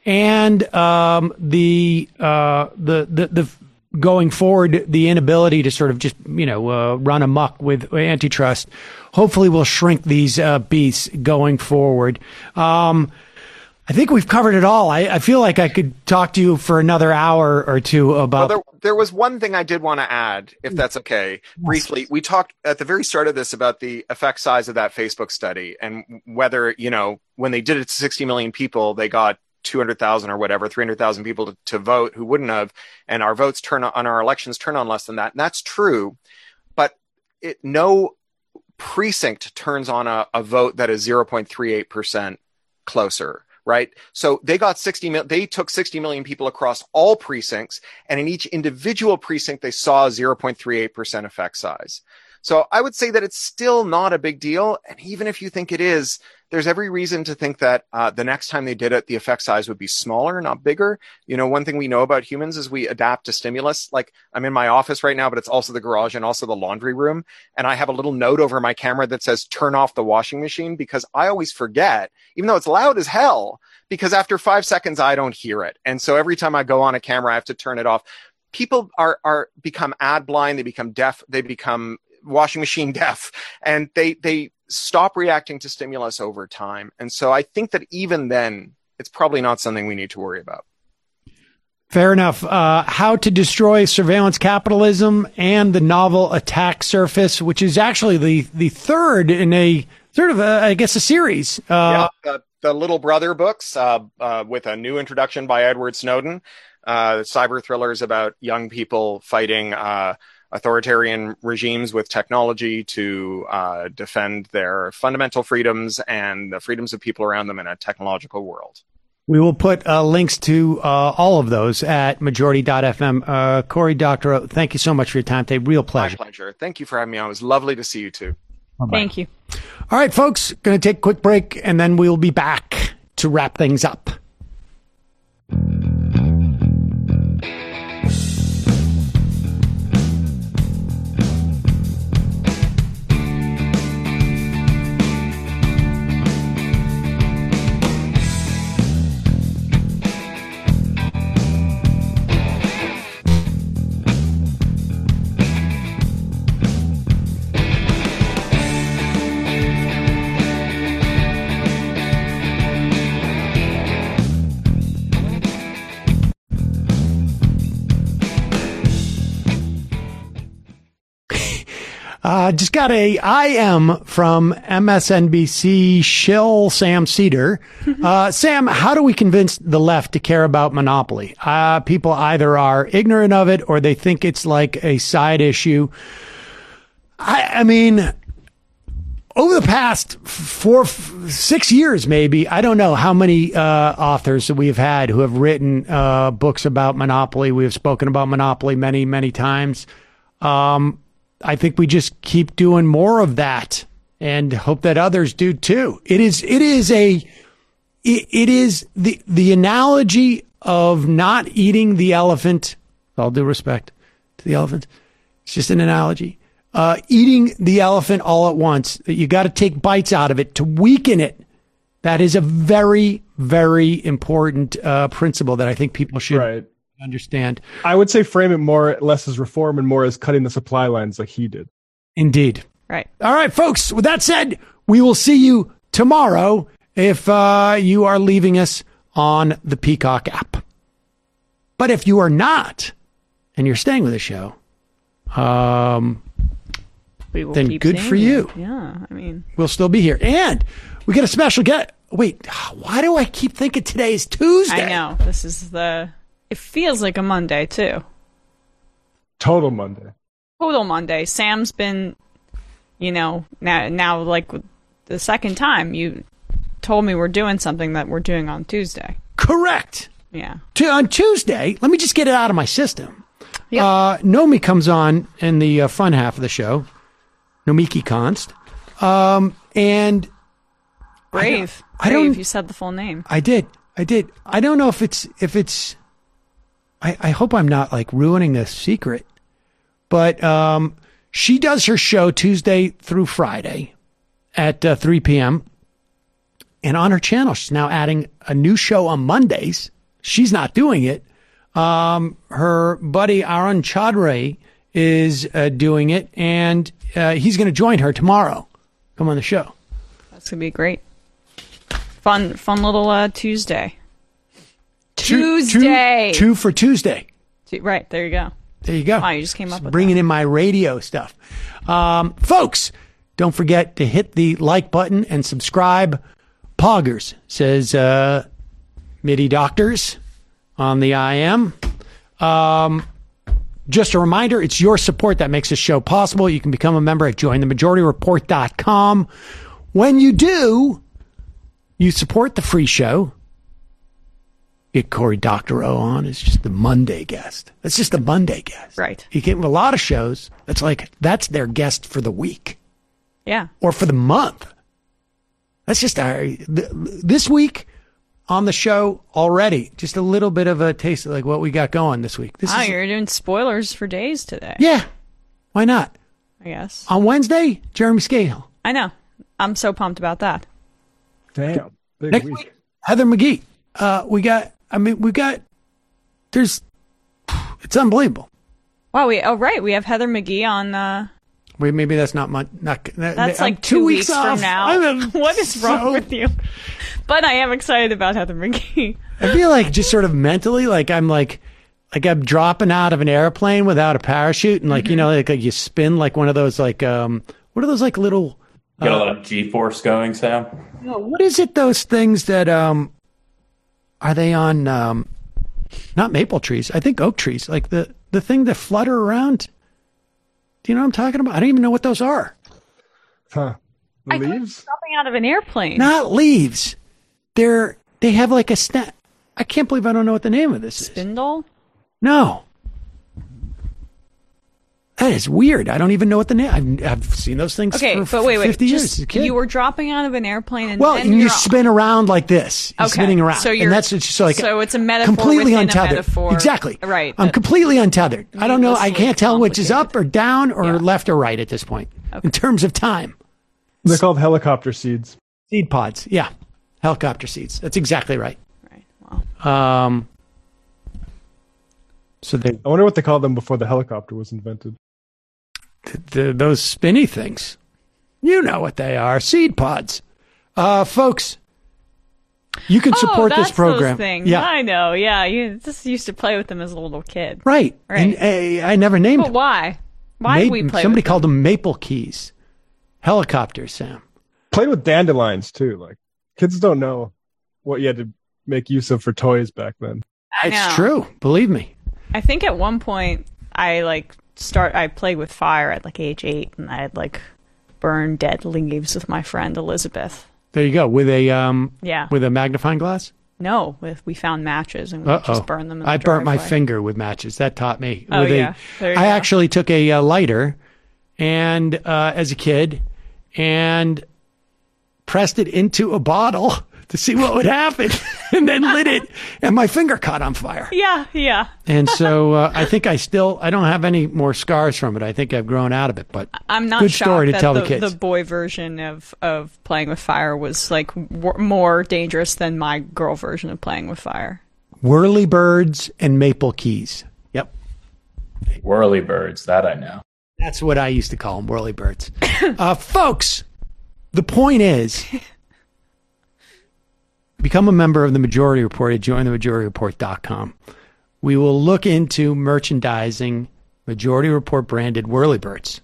and um the uh the the the going forward, the inability to sort of just, you know, uh, run amok with antitrust, hopefully will shrink these uh, beasts going forward. Um, I think we've covered it all. I, I feel like I could talk to you for another hour or two about. Well, there, there was one thing I did want to add, if that's okay. Briefly, we talked at the very start of this about the effect size of that Facebook study and whether, you know, when they did it to sixty million people, they got two hundred thousand or whatever, three hundred thousand people to, to vote who wouldn't have. And our votes turn on, our elections turn on less than that. And that's true. But it, no precinct turns on a, a vote that is zero point three eight percent closer. Right. So they got sixty mil. They took sixty million people across all precincts, and in each individual precinct, they saw a zero point three eight percent effect size. So I would say that it's still not a big deal. And even if you think it is, there's every reason to think that uh, the next time they did it, the effect size would be smaller, not bigger. You know, one thing we know about humans is we adapt to stimulus. Like, I'm in my office right now, but it's also the garage and also the laundry room. And I have a little note over my camera that says, turn off the washing machine, because I always forget, even though it's loud as hell, because after five seconds, I don't hear it. And so every time I go on a camera, I have to turn it off. people are are become ad blind, they become deaf, they become washing machine deaf, and they they stop reacting to stimulus over time. And so I think that even then, it's probably not something we need to worry about. Fair enough. Uh, How to Destroy Surveillance Capitalism and the novel Attack Surface, which is actually the the third in a sort of, a, I guess, a series. Uh, yeah, the, the Little Brother books uh, uh, with a new introduction by Edward Snowden. Uh, cyber thrillers about young people fighting uh, authoritarian regimes with technology to uh, defend their fundamental freedoms and the freedoms of people around them in a technological world. We will put uh, links to uh, all of those at majority dot f m. Uh, Cory Doctorow, thank you so much for your time today. Real pleasure. My pleasure. Thank you for having me on. It was lovely to see you too. Bye-bye. Thank you. All right, folks, going to take a quick break, and then we'll be back to wrap things up. Uh, just got a I M from M S N B C shill Sam Seder. Uh, Sam, how do we convince the left to care about monopoly? Uh, people either are ignorant of it or they think it's like a side issue. I, I mean, over the past four, six years, maybe, I don't know how many uh, authors that we have had who have written uh, books about monopoly. We have spoken about monopoly many, many times. Um, I think we just keep doing more of that and hope that others do too. It is, it is a, it, it is the, the analogy of not eating the elephant. With all due respect to the elephant. It's just an analogy. Uh, eating the elephant all at once. You got to take bites out of it to weaken it. That is a very, very important, uh, principle that I think people should right. understand. I would say frame it more less as reform and more as cutting the supply lines like he did. Indeed. Right. All right, folks. With that said, we will see you tomorrow if uh, you are leaving us on the Peacock app. But if you are not and you're staying with the show, um, we will then keep good for you. you. Yeah, I mean, we'll still be here. And we get a special guest. Wait, why do I keep thinking today is Tuesday? I know. This is the... It feels like a Monday, too. Total Monday. Total Monday. Sam's been, you know, now, now like the second time you told me we're doing something that we're doing on Tuesday. Correct. Yeah. To, on Tuesday, let me just get it out of my system. Yep. Uh, Nomi comes on in the uh, fun half of the show. Nomiki Konst. Um, and... Brave. I don't, I don't, Brave. You said the full name. I did. I did. I don't know if it's... if it's. I, I hope I'm not like ruining this secret, but um, she does her show Tuesday through Friday at uh, three p.m. And on her channel, she's now adding a new show on Mondays. She's not doing it. Um, her buddy Arun Chaudhary is uh, doing it, and uh, he's going to join her tomorrow. Come on the show. That's going to be great. Fun, fun little uh, Tuesday. Two, Tuesday. Two, two for Tuesday. Two, right, there you go. There you go. Wow, you just came up just with bringing that. in my radio stuff. Um, folks, don't forget to hit the like button and subscribe. Poggers, says uh, MIDI Doctors on the I M. Um, just a reminder, it's your support that makes this show possible. You can become a member at join the majority report dot com. When you do, you support the free show. Get Cory Doctorow on as just the Monday guest. That's just the Monday guest. Right. You get a lot of shows. That's like, that's their guest for the week. Yeah. Or for the month. That's just our, th- this week on the show already, just a little bit of a taste of like what we got going this week. This Wow, is, you're doing spoilers for days today. yeah. Why not? I guess. On Wednesday, Jeremy Scahill. I know. I'm so pumped about that. Damn. Big Next week. week, Heather McGee. Uh, we got, I mean, we got, there's, It's unbelievable. Wow, we oh right, we have Heather McGee on. Uh, Wait, maybe that's not much. Not, that's I'm like two, two weeks, weeks off. from now. What is wrong so, with you? But I am excited about Heather McGee. I feel like just sort of mentally, like I'm like, like I'm dropping out of an airplane without a parachute, and like mm-hmm. you know, like, like you spin like one of those like um, what are those like little? You got uh, a lot of G-force going, Sam. You know, what is it? Those things that um, are they on? Um, not maple trees. I think oak trees. Like the the thing that flutter around. Do you know what I'm talking about? I don't even know what those are. Huh. The leaves? Dropping out of an airplane. Not leaves. They're they have like a snap. I can't believe I don't know what the name of this Spindle? is. Spindle? No. That is weird. I don't even know what the name. I've, I've seen those things okay, for but wait, wait. fifty Just, years as a kid. You were dropping out of an airplane, and well, then and you're you spin around like this. You're okay. spinning around, so you're, and that's it's just like so it's a metaphor completely within untethered. A metaphor. Exactly. Right. I'm completely untethered. I don't know. I can't tell which is up or down or yeah. left or right at this point okay. in terms of time. They're called helicopter seeds. Seed pods. Yeah, helicopter seeds. That's exactly right. Right. Wow. Um. So they. I wonder what they called them before the helicopter was invented. The, the, those spinny things. You know what they are. Seed pods. Uh, folks, you can support oh, this program. Those things. Yeah. I know. Yeah. You just used to play with them as a little kid. Right. Right. And uh, I never named but them. why? Why Made, did we play Somebody with called them? them maple keys. Helicopters, Sam. Played with dandelions, too. Like, kids don't know what you had to make use of for toys back then. I It's know. true. Believe me. I think at one point I, like, start I played with fire at like age eight, and I'd like burn dead leaves with my friend Elizabeth. There you go. With a um yeah. with a magnifying glass? No, with we found matches and we Uh-oh. just burned them in the I burnt my driveway. finger with matches. That taught me. Oh, with yeah. A, There you I go. actually took a uh, lighter and uh, as a kid and pressed it into a bottle to see what would happen and then lit it and my finger caught on fire. Yeah, yeah. And so uh, I think I still, I don't have any more scars from it. I think I've grown out of it, but I'm not good shocked story to that tell the, the kids. the boy version of, of playing with fire was like w- more dangerous than my girl version of playing with fire. Whirly birds and maple keys. Yep. Whirly birds, that I know. That's what I used to call them, whirly birds. uh, folks, the point is, become a member of the Majority Report at join the majority report dot com. We will look into merchandising Majority Report branded whirlybirds.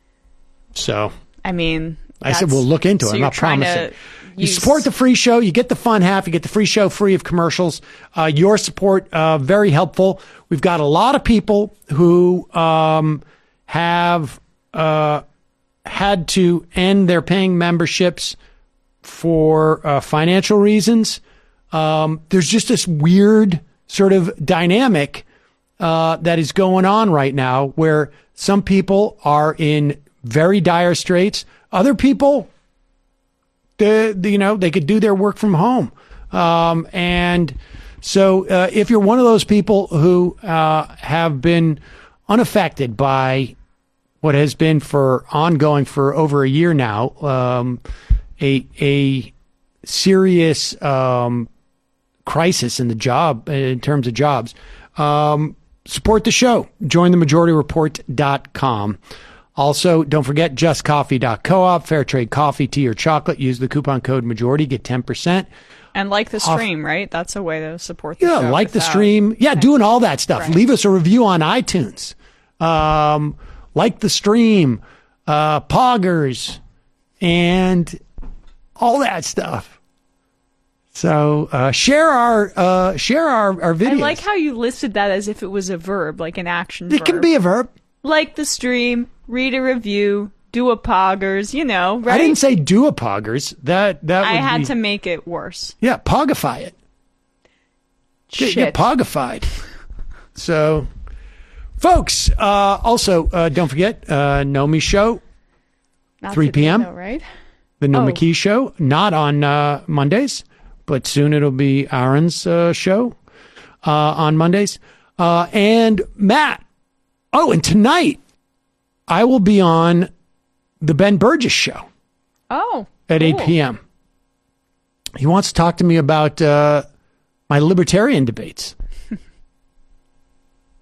So, I mean, I said we'll look into so it. I'm you're not trying to promising. You use- support the free show. You get the fun half. You get the free show free of commercials. Uh, your support, uh, very helpful. We've got a lot of people who um, have uh, had to end their paying memberships for uh, financial reasons. Um, there's just this weird sort of dynamic uh, that is going on right now where some people are in very dire straits. Other people, they, you know, they could do their work from home. Um, and so uh, if you're one of those people who uh, have been unaffected by what has been for ongoing for over a year now, um, a a serious um, crisis in the job in terms of jobs, um, support the show. Join the majority report dot com. Also, don't forget just coffee dot coop, fair trade coffee, tea, or chocolate. Use the coupon code majority, get ten percent. And like the off. stream, right? That's a way to support the Yeah, show. like the without- stream. Yeah, doing all that stuff. Right. Leave us a review on iTunes. Um, like the stream, uh, poggers, and all that stuff. So uh, share our uh, share our, our videos. I like how you listed that as if it was a verb, like an action it verb. can be a verb. Like the stream, read a review, do a poggers, you know, right? I didn't say do a poggers. That that I would had be, to make it worse. yeah, pogify it. Get, Shit. get pogified. So, folks, uh, also uh, don't forget uh, Nomi Show, Not three p.m. today, though, right? the No Oh. McKee Show, not on uh, Mondays, but soon it'll be Aaron's uh, show uh, on Mondays. Uh, and Matt, oh, and tonight I will be on the Ben Burgess Show Oh, at cool. eight p.m. He wants to talk to me about uh, my libertarian debates.